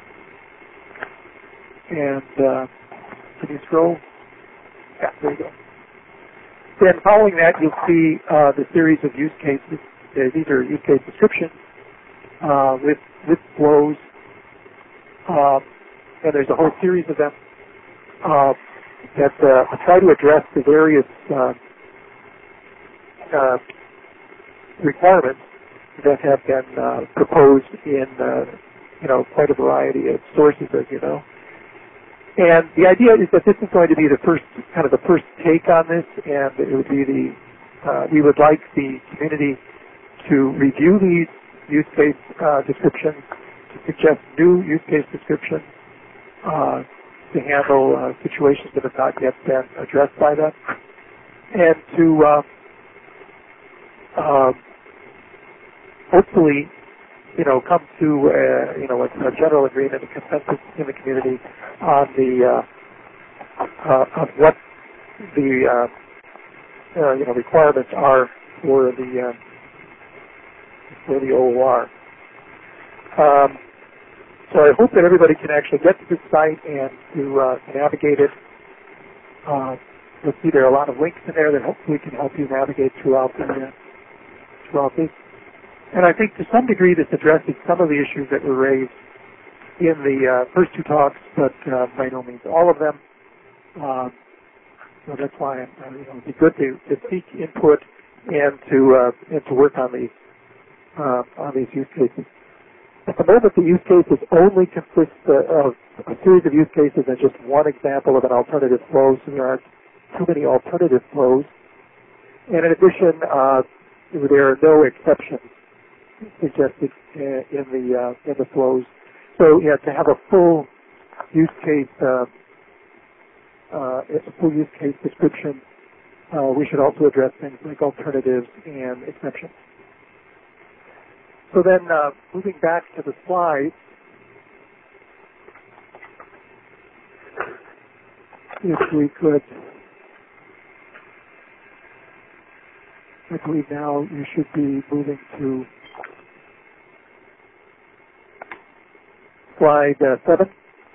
And uh, can you scroll? Yeah, there you go. Then following that, you'll see uh, the series of use cases. Uh, these are use case descriptions uh, with, with flows. Um, and there's a whole series of them uh, that uh, try to address the various uh, uh, requirements that have been uh, proposed in uh, you know quite a variety of sources, as you know. And the idea is that this is going to be the first kind of the first take on this, and it would be the uh, we would like the community to review these use case uh, descriptions, to suggest new use case descriptions uh, to handle uh, situations that have not yet been addressed by them, and to uh, uh, hopefully, you know, come to uh, you know a, a general agreement, a consensus in the community on the uh, uh, of what the uh, uh, you know requirements are for the uh, for the O O R. Um, so I hope that everybody can actually get to this site and to uh, navigate it. Uh, you'll see there are a lot of links in there that hopefully can help you navigate throughout the uh, throughout this. And I think to some degree this addresses some of the issues that were raised in the uh, first two talks, but uh, by no means all of them. Uh, so that's why uh, you know, it'd be good to, to seek input and to uh, and to work on these uh, on these use cases. At the moment, the use cases only consist uh, of a series of use cases and just one example of an alternative flow, so there aren't too many alternative flows. And in addition, uh, there are no exceptions suggested uh, in the uh, in the flows. So, yeah, to have a full use case uh, uh, a full use case description, uh, we should also address things like alternatives and exceptions. So then, uh, moving back to the slides, if we could, I believe now you should be moving to slide uh, seven.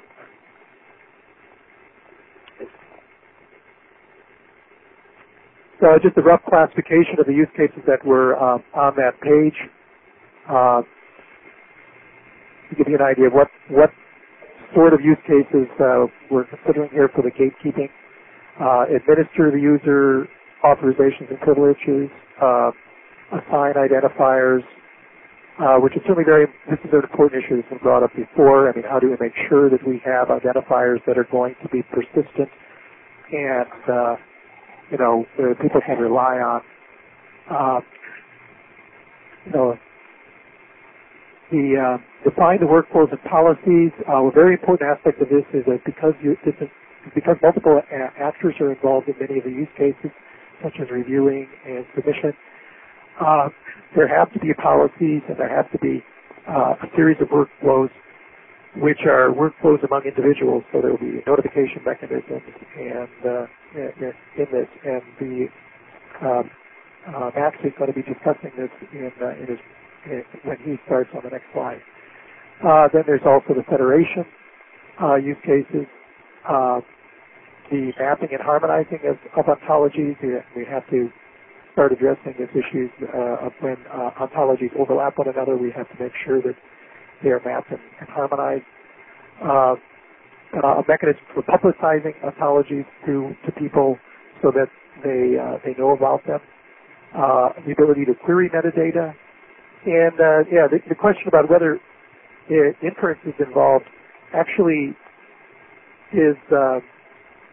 So just a rough classification of the use cases that were um, on that page. Uh, to give you an idea of what, what sort of use cases uh, we're considering here for the gatekeeping. Uh, administer the user authorizations and privileges, uh, assign identifiers, uh, which is certainly very, this is an important issue that's been brought up before. I mean, how do we make sure that we have identifiers that are going to be persistent and, uh, you know, that people can rely on? Uh, you know, The uh, define the workflows and policies. Uh, a very important aspect of this is that because you, this is, because multiple a- actors are involved in many of the use cases, such as reviewing and submission, uh, there have to be policies and there have to be uh, a series of workflows, which are workflows among individuals. So there will be notification mechanisms and uh, in this, and the uh, uh, Max is going to be discussing this in, uh, in his when he starts on the next slide. Uh, then there's also the federation uh, use cases, uh, the mapping and harmonizing of, of ontologies. We have to start addressing these issues uh, of when uh, ontologies overlap one another. We have to make sure that they are mapped and, and harmonized. Uh, uh, a mechanism for publicizing ontologies to, to people so that they uh, they know about them. Uh, the ability to query metadata. And, uh, yeah, the, the question about whether uh, inference is involved actually is uh,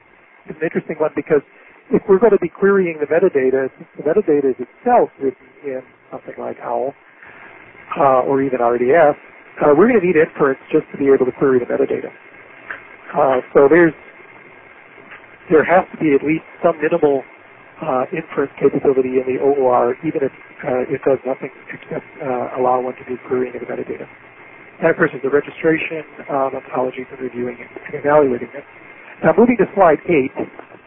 is an interesting one because if we're going to be querying the metadata, since the metadata is itself written in something like OWL uh, or even R D S, uh, we're going to need inference just to be able to query the metadata. Uh, so there's there has to be at least some minimal uh, inference capability in the O O R, even if uh, it does nothing except uh, allow one to do querying of the metadata. And of course, there's the registration of ontologies and reviewing it and evaluating it. Now, moving to slide eight,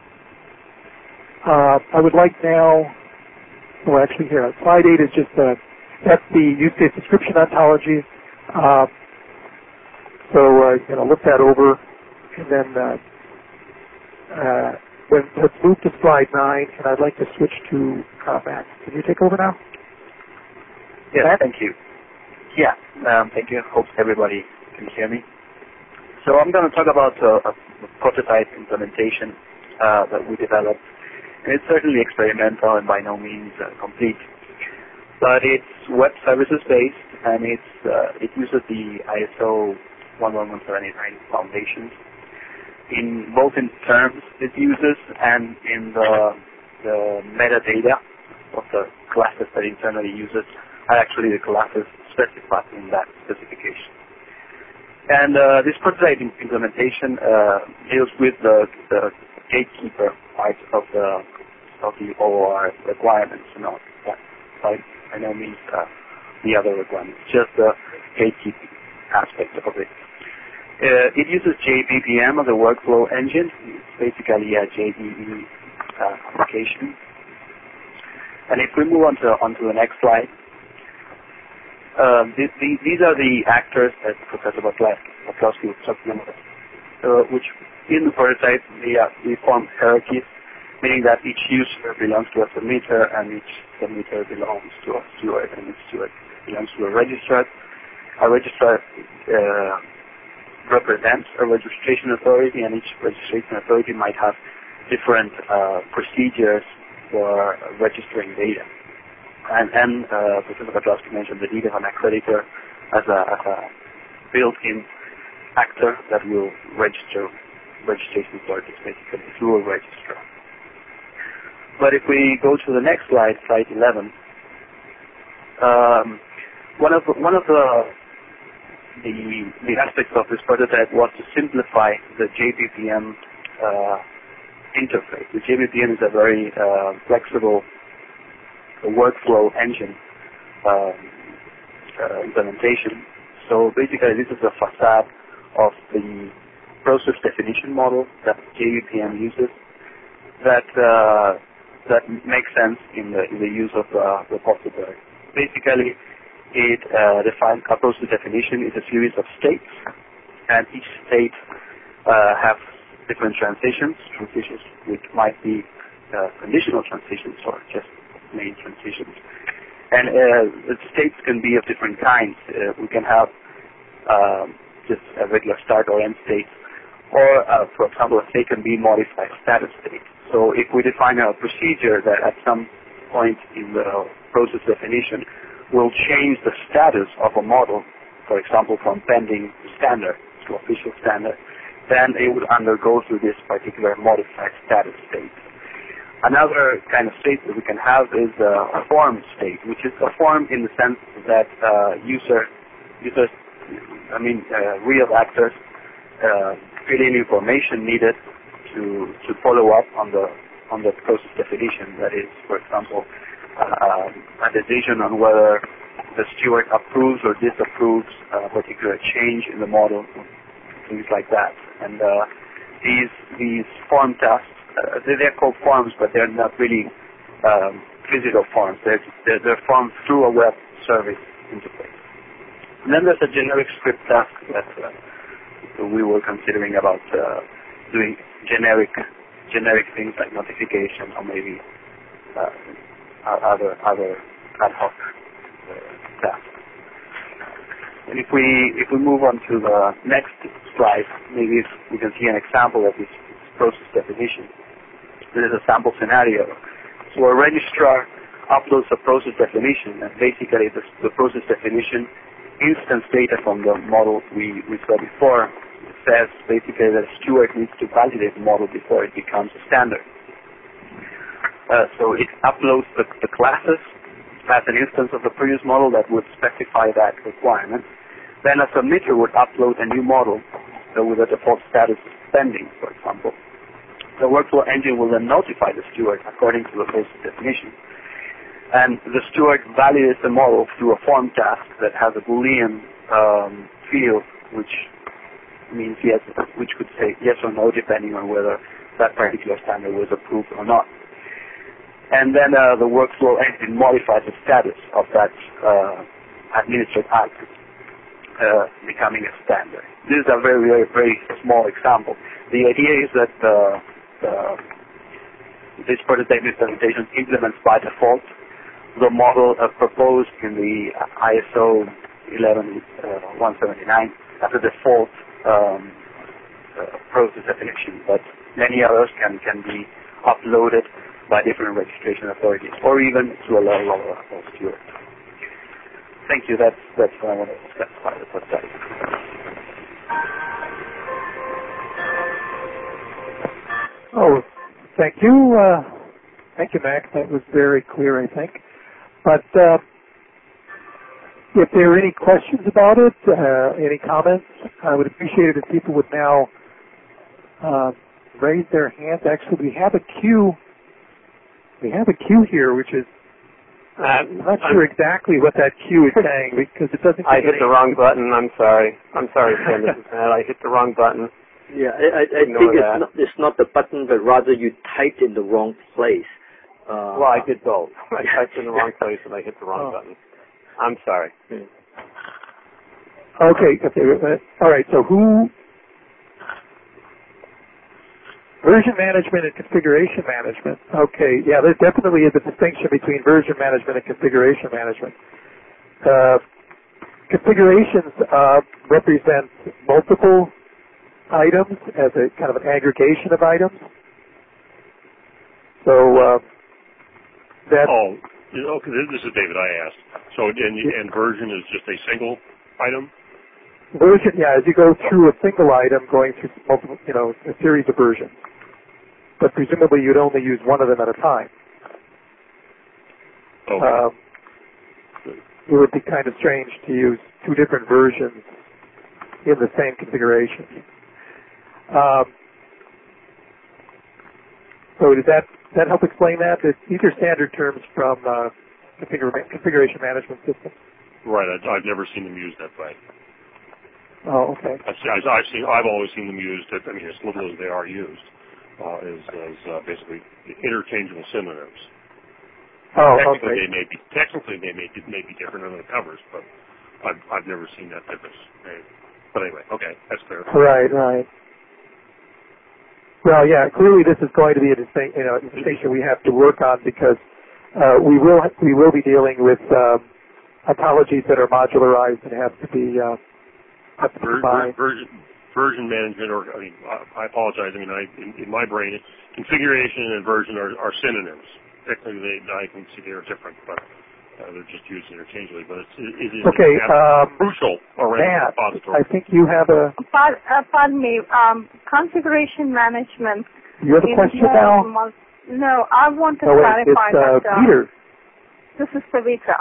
uh, I would like now, well, actually here, slide eight is just uh, that's the use case description ontology. Uh, so, uh, you know, look that over, and then uh, uh, then let's move to slide nine, and I'd like to switch to uh, Matt. Can you take over now? Yes, Matt? thank you. Yeah, um, thank you. Hope everybody can hear me. So I'm going to talk about uh, a prototype implementation uh, that we developed. And it's certainly experimental and by no means uh, complete. But it's web services based, and it's uh, it uses the I S O one one one seven eight nine foundations in both in terms it uses and in the the metadata of the classes that it internally uses are actually the classes specified in that specification. And uh, this prototype implementation uh, deals with the, the gatekeeper part of the of the O O R requirements, not that by, by no means uh, the other requirements, just the gatekeeping aspect of it. Uh, it uses J B P M as a workflow engine. It's basically a J D E uh, application. And if we move on to onto the next slide. Uh, the, the, these are the actors that Professor Bartlowski was talking about, uh, which in the prototype they, uh, they form hierarchies, meaning that each user belongs to a submitter and each submitter belongs to a steward and each steward belongs to a registrar. A registrar uh, represents a registration authority, and each registration authority might have different uh, procedures for registering data. And, and uh, Professor Bartlowski mentioned the need of an accreditor as a, as a built-in actor that will register registration authorities, basically through a registrar. But if we go to the next slide, slide eleven, um, one of the, one of the, the the aspects of this prototype was to simplify the J B P M uh, interface. The J B P M is a very uh, flexible a workflow engine um, uh, implementation. So basically this is a facade of the process definition model that J B P M uses that uh, that makes sense in the, in the use of uh, repository. Basically it uh, defines a process definition is a series of states, and each state uh, has different transitions, transitions which might be uh, conditional transitions or just main transitions. And uh, the states can be of different kinds. Uh, we can have uh, just a regular start or end state, or uh, for example, a state can be modified status state. So if we define a procedure that at some point in the process definition will change the status of a model, for example, from pending to standard to official standard, then it would undergo through this particular modified status state. Another kind of state that we can have is uh, a form state, which is a form in the sense that uh, user, users, I mean, uh, real actors uh, fill in information needed to to follow up on the on the process definition. That is, for example, uh, a decision on whether the steward approves or disapproves a particular change in the model, things like that. And uh, these these form tasks. Uh, they're called forms, but they're not really um, physical forms. They're, they're, they're formed through a web service interface. And then there's a generic script task that uh, we were considering about uh, doing generic generic things like notification or maybe uh, other other ad hoc uh, tasks. And if we if we move on to the next slide, maybe if we can see an example of this process definition. This is a sample scenario. So a registrar uploads a process definition, and basically the, the process definition instance data from the model we, we saw before, says basically that Stewart needs to validate the model before it becomes a standard. Uh, so it uploads the, the classes as an instance of the previous model that would specify that requirement. Then a submitter would upload a new model uh, with a default status pending, for example. The workflow engine will then notify the steward according to the process definition. And the steward validates the model through a form task that has a Boolean um, field, which means yes, which could say yes or no depending on whether that particular standard was approved or not. And then uh, the workflow engine modifies the status of that uh, administered act, uh, becoming a standard. This is a very, very, very small example. The idea is that uh, uh, this prototype implementation implements by default the model uh, proposed in the I S O eleven one seventy-nine as a default um, uh, process definition, but many others can, can be uploaded by different registration authorities, or even to a level of, of steward. Thank you. That's that's what I want to specify the prototype. Oh, thank you. Uh, thank you, Max. That was very clear, I think. But uh, if there are any questions about it, uh, any comments, I would appreciate it if people would now uh, raise their hands. Actually, we have a queue. We have a queue here, which is, uh, I'm not sure I'm, exactly what that queue is saying because it doesn't. I hit the wrong button. I'm sorry. I'm sorry, Ken. I hit the wrong button. Yeah, I, I, I think it's not, it's not the button, but rather you typed in the wrong place. Uh, well, I did both. I typed in the wrong place and I hit the wrong oh. button. I'm sorry. Hmm. Okay. Okay. All right. So who? Version management and configuration management. Okay, yeah, there definitely is a distinction between version management and configuration management. Uh, configurations uh, represent multiple items as a kind of an aggregation of items. So uh, that. Oh, okay. This is David. I asked. So, and, and version is just a single item. Version, yeah, as you go through a single item, going through multiple, you know, a series of versions. But presumably you'd only use one of them at a time. Okay. Um, it would be kind of strange to use two different versions in the same configuration. Um, so does that, does that help explain that? These are standard terms from uh, configura configuration management systems. Right. I, I've never seen them used that way. Oh, okay. I've, I've seen. I've always seen them used. At, I mean, as little as they are used. Uh, as, as uh, basically interchangeable synonyms. Oh, technically okay. they may be technically they may be, may be different under the covers, but I've I've never seen that difference. But anyway, okay, that's clear. Right, right. Well, yeah, clearly this is going to be a distinct, you know, a distinction we have to work on because uh, we will we will be dealing with um, ontologies that are modularized and have to be uh, have to be combined. Version, version management, or I mean, I apologize. I mean, I, in, in my brain, configuration and version are, are synonyms. Technically, they, I can see they are different, but uh, they're just used interchangeably. But it's, it is okay, um, crucial around Matt, the repository. I think you have a. Pardon, uh, pardon me. Um, configuration management. You have a question now? No, I want to oh, clarify wait, it's, uh, that. Uh, Peter. This is Savita.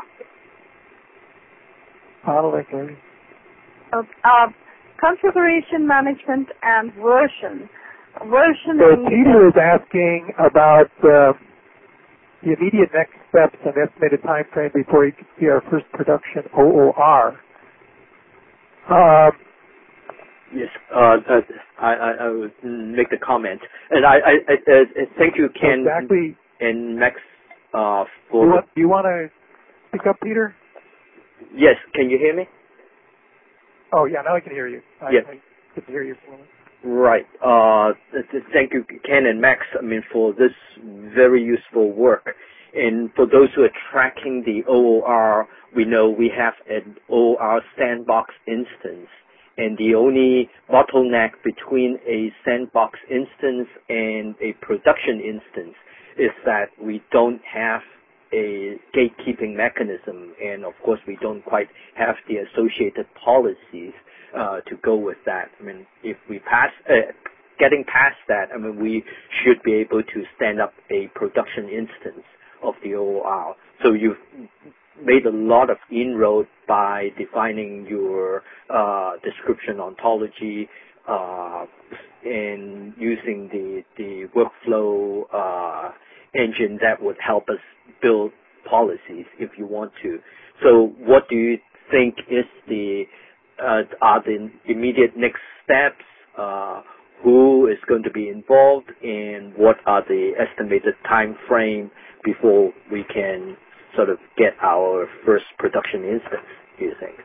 Oh, okay. Uh, uh, configuration management and version. Version. So Peter is asking about uh, the immediate next steps and estimated time frame before you can see our first production O O R. Um, yes, uh, uh, I, I, I would make the comment, and I, I, I uh, thank you, Ken exactly. and Max, uh, for. Do you, want, do you want to speak up, Peter? Yes. Can you hear me? Oh, yeah, now I can hear you. I, yes. I couldn't hear you for a moment. Right. Uh, thank you, Ken and Max, I mean, for this very useful work. And for those who are tracking the O O R, we know we have an O O R sandbox instance. And the only bottleneck between a sandbox instance and a production instance is that we don't have a gatekeeping mechanism, and of course we don't quite have the associated policies. uh, to go with that. I mean, if we pass, uh, getting past that, I mean, we should be able to stand up a production instance of the O O R. So you've made a lot of inroad by defining your uh, description ontology uh, and using the the workflow uh, engine that would help us build policies if you want to. So what do you think is the uh, are the immediate next steps? Uh, who is going to be involved, and what are the estimated time frame before we can sort of get our first production instance, do you think?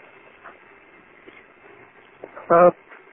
Uh,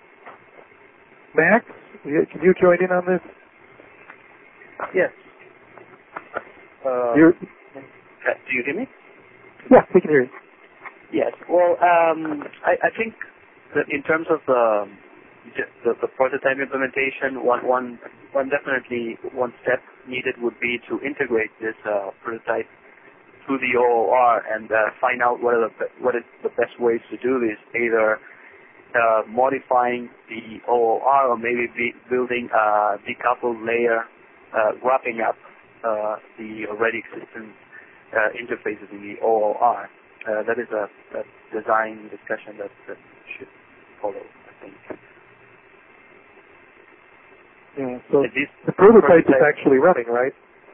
Max, can you join in on this? Yes. Uh, You're, do you hear me? yeah, we can hear you. Yes. Well, um, I, I think that in terms of the, the, the prototype implementation, one, one, one definitely one step needed would be to integrate this uh, prototype to the O O R and uh, find out what are the what is the best ways to do this. Either uh, modifying the O O R, or maybe be building a decoupled layer, uh, wrapping up uh, the already existing uh, interfaces in the O O R. Uh, that is a, a design discussion that, that should follow, I think. Yeah. So least the prototype, prototype is actually running, right?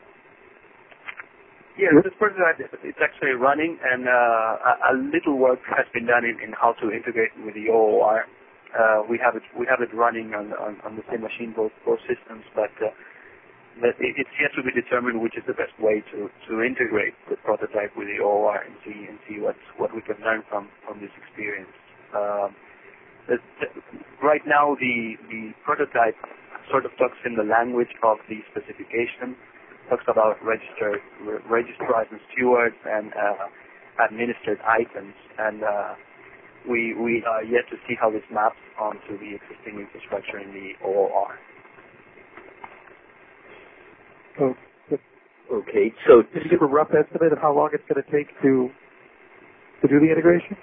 Yeah, this prototype it's actually running, and uh, a, a little work has been done in, in how to integrate with the O O R. Uh, we have it we have it running on on, on the same machine, both both systems, but uh, that it, it's yet to be determined which is the best way to, to integrate the prototype with the O O R and see and see what what we can learn from from this experience. Um, the, the, right now, the the prototype sort of talks in the language of the specification. Talks about registered re- registrars and stewards and uh, administered items, and uh, we we are yet to see how this maps onto the existing infrastructure in the O O R. So, Okay, so can you give a rough estimate of how long it's going to take to to do the integration?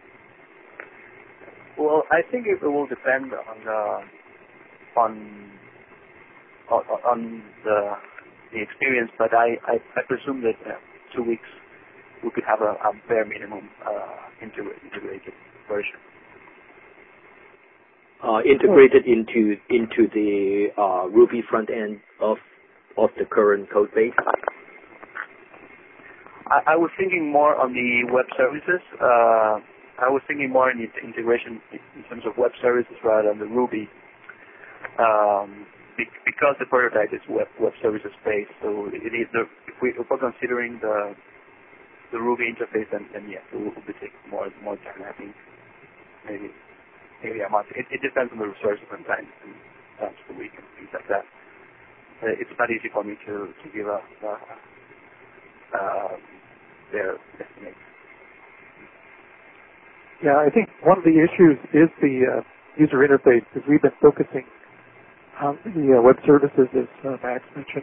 Well, I think it will depend on uh, on on, on the the experience, but I, I, I presume that uh, two weeks we could have a, a bare minimum uh, integrated, integrated version. uh, integrated into into the uh, Ruby front end of of the current code base? I, I was thinking more on the web services. Uh, I was thinking more in the integration in terms of web services rather than the Ruby. Um, because the prototype is web web services based, so it is the, if, we, if we're considering the the Ruby interface, then, then yes, it will be take more more time. I think maybe maybe a month. It, it depends on the resources and time, and times per week and things like that. Uh, it's not easy for me to to give a uh, uh, their estimate. Yeah, I think one of the issues is the uh, user interface, because we've been focusing on the uh, web services, as uh, Max mentioned.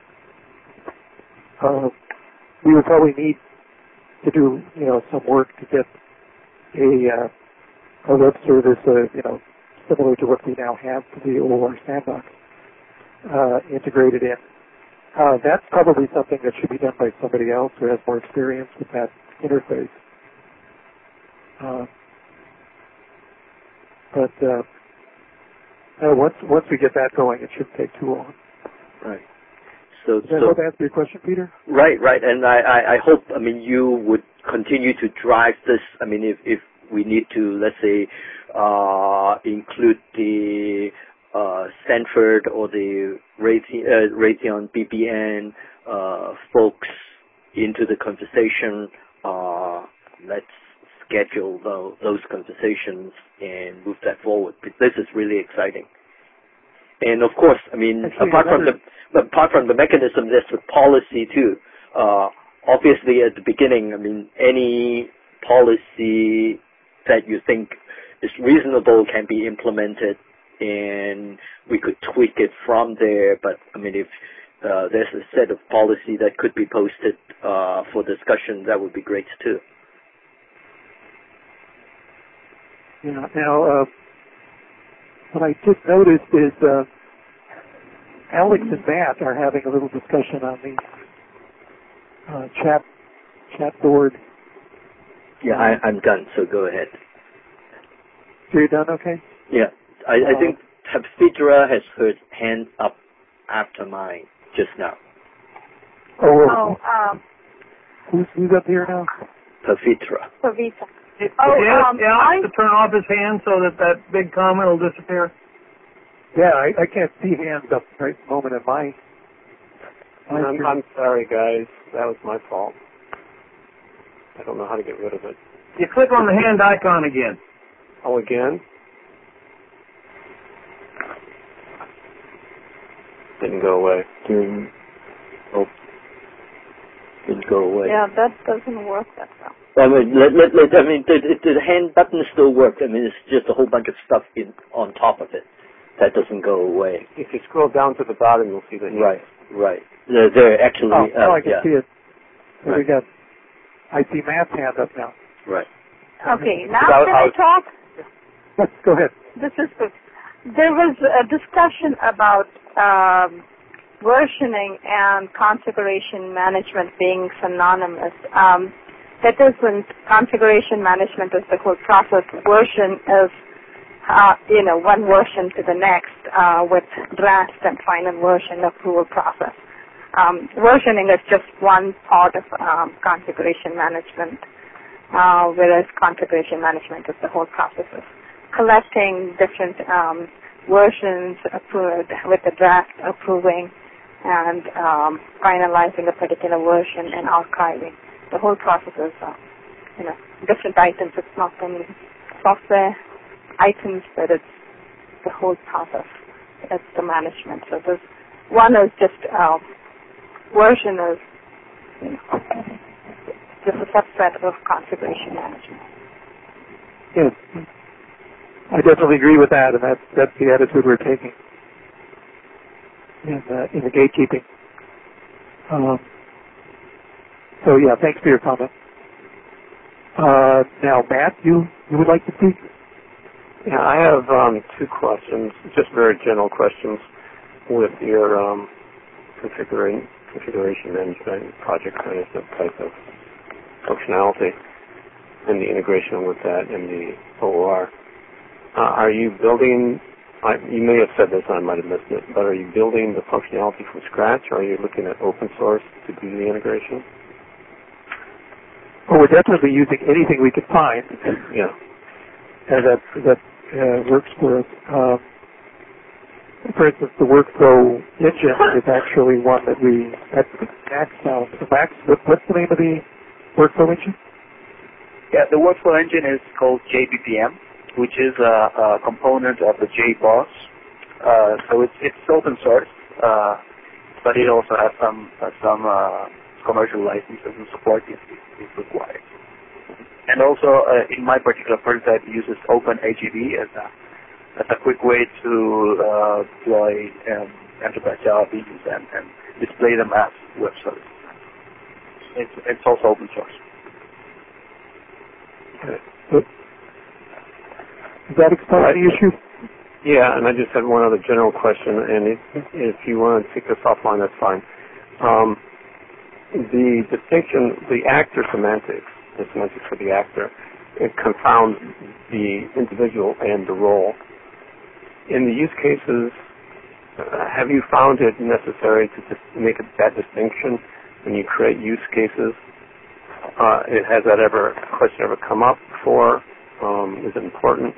Uh, we would probably need to do, you know, some work to get a, uh, a web service, uh, you know, similar to what we now have for the O O R sandbox, uh, integrated in. Uh, that's probably something that should be done by somebody else who has more experience with that interface. Uh, but uh, uh, once once we get that going, it shouldn't take too long. Right. So, Does that so help answer your question, Peter? right, right, and I, I, I hope, I mean, you would continue to drive this. I mean, if if we need to, let's say, uh, include the uh, Stanford or the Raytheon, uh, Raytheon B B N uh, folks into the conversation, uh, let's schedule those, those conversations and move that forward. This is really exciting. And of course, I mean, Actually, apart from another... the apart from the mechanism, there's the policy too. Uh, obviously, at the beginning, I mean, any policy that you think is reasonable can be implemented, and we could tweak it from there. But I mean, if uh, there's a set of policy that could be posted uh, for discussion, that would be great too. Yeah. Now, uh, what I just noticed is uh, Alex and Matt are having a little discussion on the uh, chat chat board. Yeah, I, I'm done, so go ahead. So you're done, okay? Yeah. I, I think Tapfidra has her hand up after mine just now. Oh, Oh, um, who's, who's up here now? Tapfidra. Savita. Did Oh, you ask um, Alex I- to turn off his hand so that that big comment will disappear? Yeah, I, I can't see hands up right at the moment at my... my I'm, screen. I'm sorry, guys. That was my fault. I don't know how to get rid of it. You click on the hand icon again. Oh, again? Didn't go away. Didn't, oh, didn't go away. Yeah, that doesn't work that well. I mean, let, let, let, I mean, the, the, the hand button still works. I mean, it's just a whole bunch of stuff in on top of it that doesn't go away. If you scroll down to the bottom, you'll see the hand. Right, right. They're, they're actually. Oh, uh, now I can yeah. see it. So Right. we got... I see Matt's hand up now. Right. Okay, now So can I I was- talk? Let's go ahead. This is good. There was a discussion about um, versioning and configuration management being synonymous. Um, that isn't configuration management is the whole process. Version is, uh, you know, one version to the next uh, with draft and final version approval process. Um, versioning is just one part of um, configuration management, uh, whereas configuration management is the whole process of collecting different um, versions approved with the draft approving and um, finalizing a particular version and archiving. The whole process is, uh, you know, different items. It's not only software items, but it's the whole process. It's the management. So this one is just uh, version is, you know, just a subset of configuration management. Yes. I definitely agree with that, and that's, that's the attitude we're taking in, uh, in the gatekeeping. Um, so, yeah, thanks for your comment. Uh, now, Matt, you, you would like to speak? Yeah, I have um, two questions, just very general questions with your um, configuration, configuration management, project management type of functionality and the integration with that in the O O R. Uh, are you building, I, you may have said this, I might have missed it, but are you building the functionality from scratch, or are you looking at open source to do the integration? Well, we're definitely using anything we can find. Yeah. And that, that uh, works for us. Um, for instance, the workflow engine is actually one that we, that's Max now. So Max, what, what's the name of the workflow engine? Yeah, the workflow engine is called J B P M, which is a, a component of the J B O S. Uh, so it's, it's open source, uh, but it also has some uh, some uh, commercial licenses and support if, if required. And also, uh, in my particular prototype, it uses OpenAGV as a as a quick way to uh, deploy um, enterprise Java features and, and display them as web services. It's it's also open source. Okay. But does that explain the issue? Yeah, and I just had one other general question, and if, if you want to take this offline, that's fine. Um, the distinction, the actor semantics, the semantics for the actor, it confounds the individual and the role. In the use cases, uh, have you found it necessary to dis- make that distinction when you create use cases? Uh, it, has that ever question ever come up before? Um, is it important?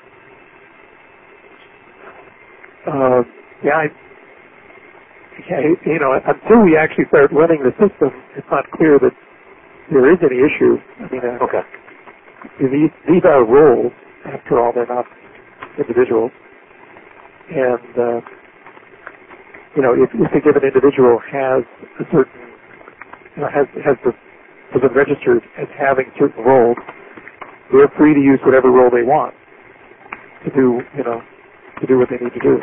Uh, yeah, I, yeah, you know, until we actually start running the system, it's not clear that there is any issue. I mean, uh, Okay. these these are roles. After all, they're not individuals. And uh, you know, if, if a given individual has a certain, you know, has has the has been registered as having certain roles, they're free to use whatever role they want to do, you know, to do what they need to do.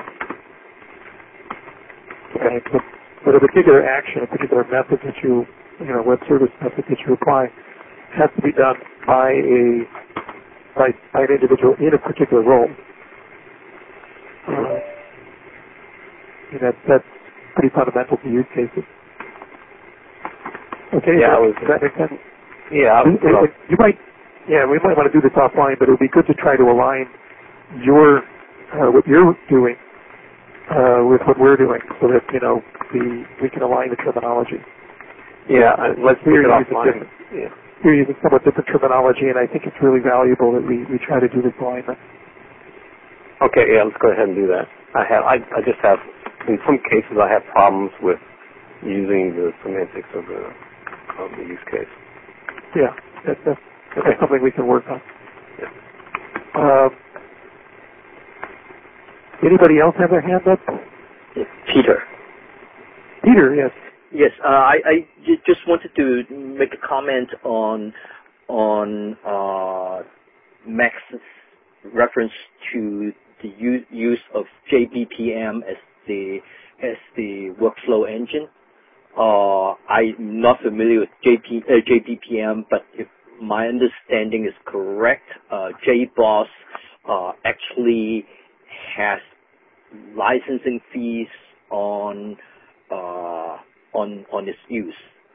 Okay. But, but a particular action, a particular method that you, you know, web service method that you apply has to be done by a by, by an individual in a particular role. Uh, and that, that's pretty fundamental to use cases. Okay, yeah, so, I was, does that make sense? Yeah, I was, you, well, you might, yeah, we might want to do this offline, but it would be good to try to align your, uh, what you're doing, uh, with what we're doing, so that, you know, we, we can align the terminology. Yeah, uh, let's do it offline. Yeah. You're using somewhat different terminology, and I think it's really valuable that we, we try to do this alignment. Okay, yeah, let's go ahead and do that. I have, I, I just have, in some cases, I have problems with using the semantics of the of the use case. Yeah, that, that's, that's okay. Something we can work on. Yeah. Uh, anybody else have their hand up? Peter. Peter, yes. Yes, uh, I, I j- just wanted to make a comment on on uh, Max's reference to the u- use of J B P M as the as the workflow engine. Uh, I'm not familiar with J P, uh, J B P M, but if my understanding is correct, uh, J BOSS uh, actually has licensing fees on uh, on on its use.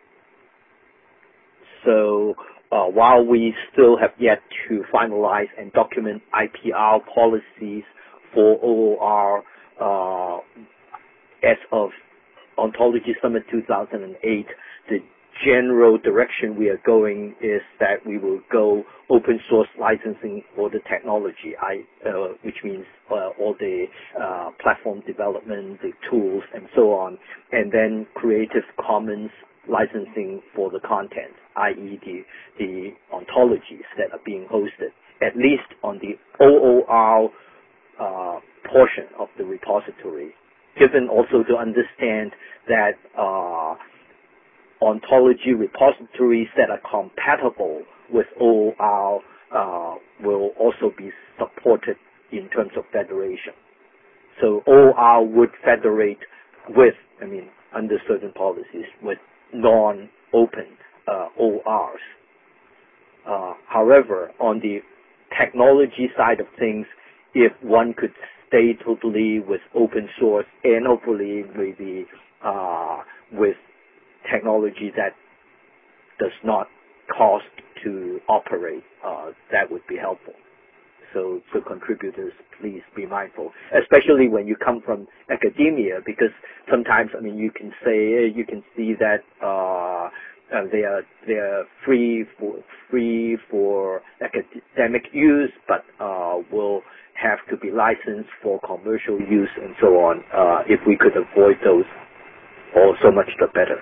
So uh, while we still have yet to finalize and document I P R policies for O O R uh, as of Ontology Summit two thousand eight, the general direction we are going is that we will go open source licensing for the technology, I, uh, which means uh, all the uh, platform development, the tools, and so on, and then Creative Commons licensing for the content, that is the, the ontologies that are being hosted, at least on the O O R uh, portion of the repository. Given also to understand that uh, ontology repositories that are compatible with O O R uh, will also be supported in terms of federation. So O O R would federate with, I mean, under certain policies, with non-open uh, O O Rs. Uh, however, on the technology side of things, if one could stay totally with open source and hopefully maybe uh, with technology that does not cost to operate, uh, that would be helpful. So, so contributors, please be mindful, especially when you come from academia, because sometimes, I mean, you can say, you can see that uh, uh, they are they are free for free for academic use, but uh, will have to be licensed for commercial use and so on. Uh, if we could avoid those, oh, so much the better.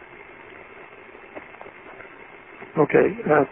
Okay. Uh,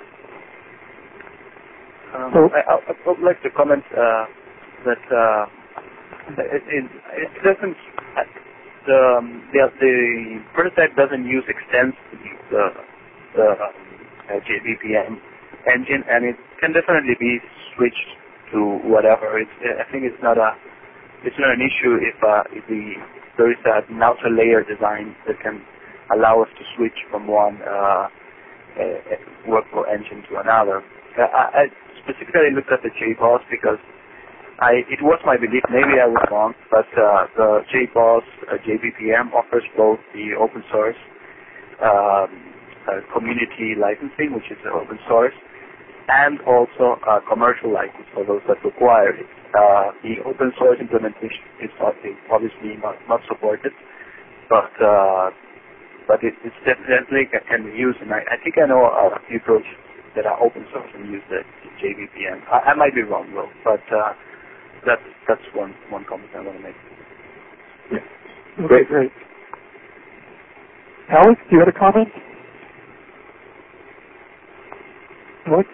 Um, so, I, I, I would like to comment uh, that uh, it, it, it doesn't uh, the, the the prototype doesn't use extensively the, the uh, J B P M engine, and it can definitely be switched to whatever. It's, I think it's not a it's not an issue if uh, if the there is an outer layer design that can allow us to switch from one uh, uh, workflow engine to another. Uh, I, I specifically looked at the J BOSS because I, it was my belief, maybe I was wrong, but uh, the J BOSS uh, J B P M offers both the open source um, uh, community licensing, which is open source, and also uh, commercial license for those that require it. Uh, the open source implementation is obviously not, not supported, but uh, but it, it's definitely can be used, and I, I think I know a few approaches that are open source and use the J B P M. I, I might be wrong though, but uh, that's that's one one comment I want to make. Yeah. Okay, great. Alex, do you have a comment? Alex?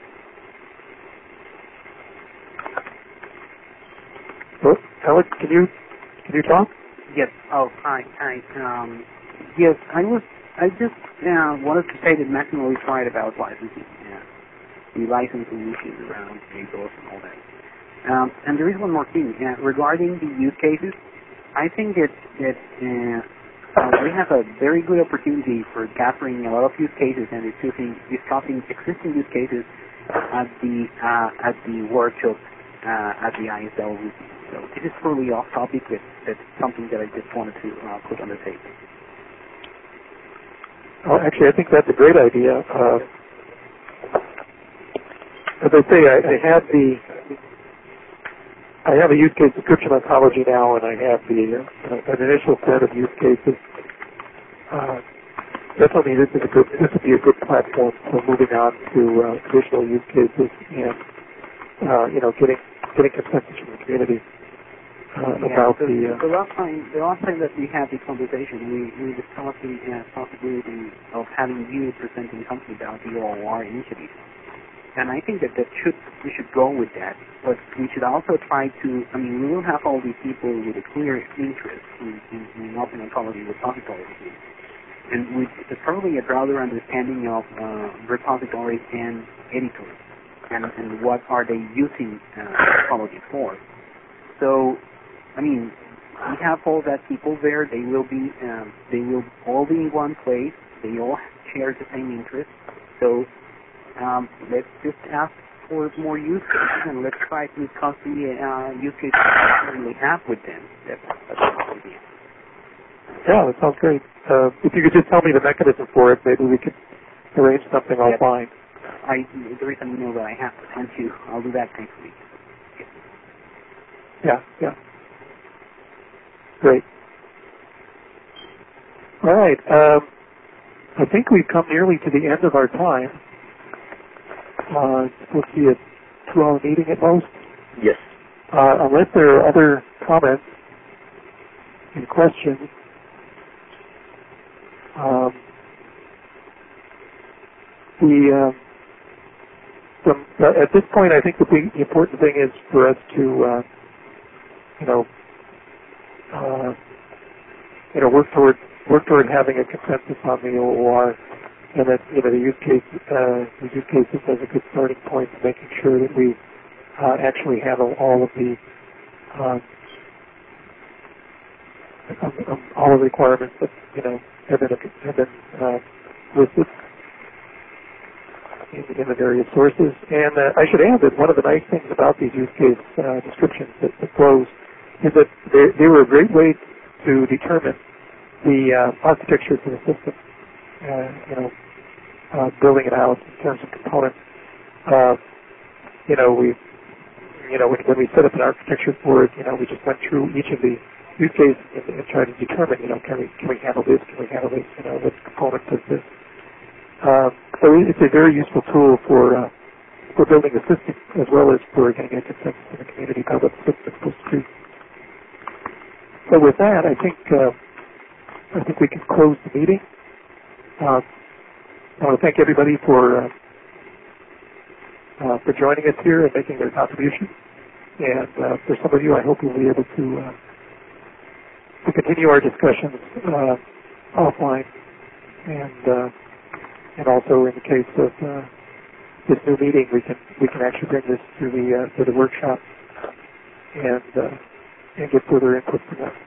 Oh, Alex, can you can you talk? Yes. Oh, hi, hi. Um, yes, I was. I just uh, wanted to say that Maximo is right about licensing. Yeah. The licensing issues around J BOSS and all that. Um, and there is one more thing uh, regarding the use cases. I think that that uh, uh, we have a very good opportunity for gathering a lot of use cases and discussing, discussing existing use cases at the uh, at the workshop uh, at the I S L. So this is totally off topic, but that's something that I just wanted to uh, put on the table. Well, actually, I think that's a great idea. Uh, as I say, I, I have the I have a use case description ontology now, and I have the uh, an initial set of use cases. Uh, definitely, this is a good this would be a good platform for moving on to uh, additional use cases and uh, you know getting getting consensus from the community uh, yeah, about the, the. Uh, the last time the last time that we had this conversation, we we discussed the uh, possibility of having you presenting something about the O R initiative. And I think that, that should we should go with that, but we should also try to. I mean, we will have all these people with a clear interest in, in, in open ontology repositories, and with probably a broader understanding of uh, repositories and editors, and, and what are they using uh, ontology for. So, I mean, we have all that people there. They will be um, they will all be in one place. They all share the same interest. So. Um, let's just ask for more use cases and let's try to discuss the uh, use cases that we have with them. That's, that's the idea. Yeah, that sounds great. Uh, if you could just tell me the mechanism for it, maybe we could arrange something yep. offline. I, there is an email that I have to send you. I'll do that next week. Yeah, yeah. Great. All right. Um, I think we've come nearly to the end of our time. Uh, it's supposed to be a two-hour meeting at most. Yes. Uh, unless there are other comments and questions, um, the, uh, the uh, at this point, I think the big the important thing is for us to, uh, you know, uh, you know, work toward work toward having a consensus on the O O R. And that, you know, the use case, uh, the use cases as a good starting point to making sure that we uh, actually handle all of the uh, um, um, all of the requirements that you know have been have been uh, listed in, in the various sources. And uh, I should add that one of the nice things about these use case uh, descriptions that, that flows is that they, they were a great way to determine the uh, architecture for the system. Uh, you know, uh, building it out in terms of components. Uh, you know, we, you know, when, when we set up an architecture for it, you know, we just went through each of the use cases and, and tried to determine, you know, can we can we handle this? Can we handle this? You know, what component does this? Uh, so it's a very useful tool for uh, for building the system as well as for getting a consensus in the community about what the system is supposed to do. So with that, I think uh, I think we can close the meeting. Uh, I want to thank everybody for uh, uh, for joining us here and making their contribution. And uh, for some of you, I hope we'll be able to uh, to continue our discussions uh, offline, and uh, and also in the case of uh, this new meeting, we can we can actually bring this to the uh, to the workshop and uh, and get further input from them.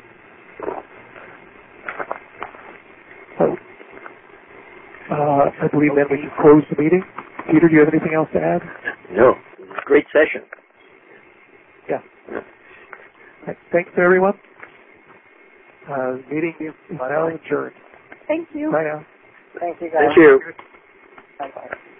So. Uh, I believe then we can close the meeting. Peter, do you have anything else to add? No. Great session. Yeah. Right. Thanks to everyone. Uh, meeting is now adjourned. Thank you. Bye now. Thank you, guys. Thank you. Bye-bye.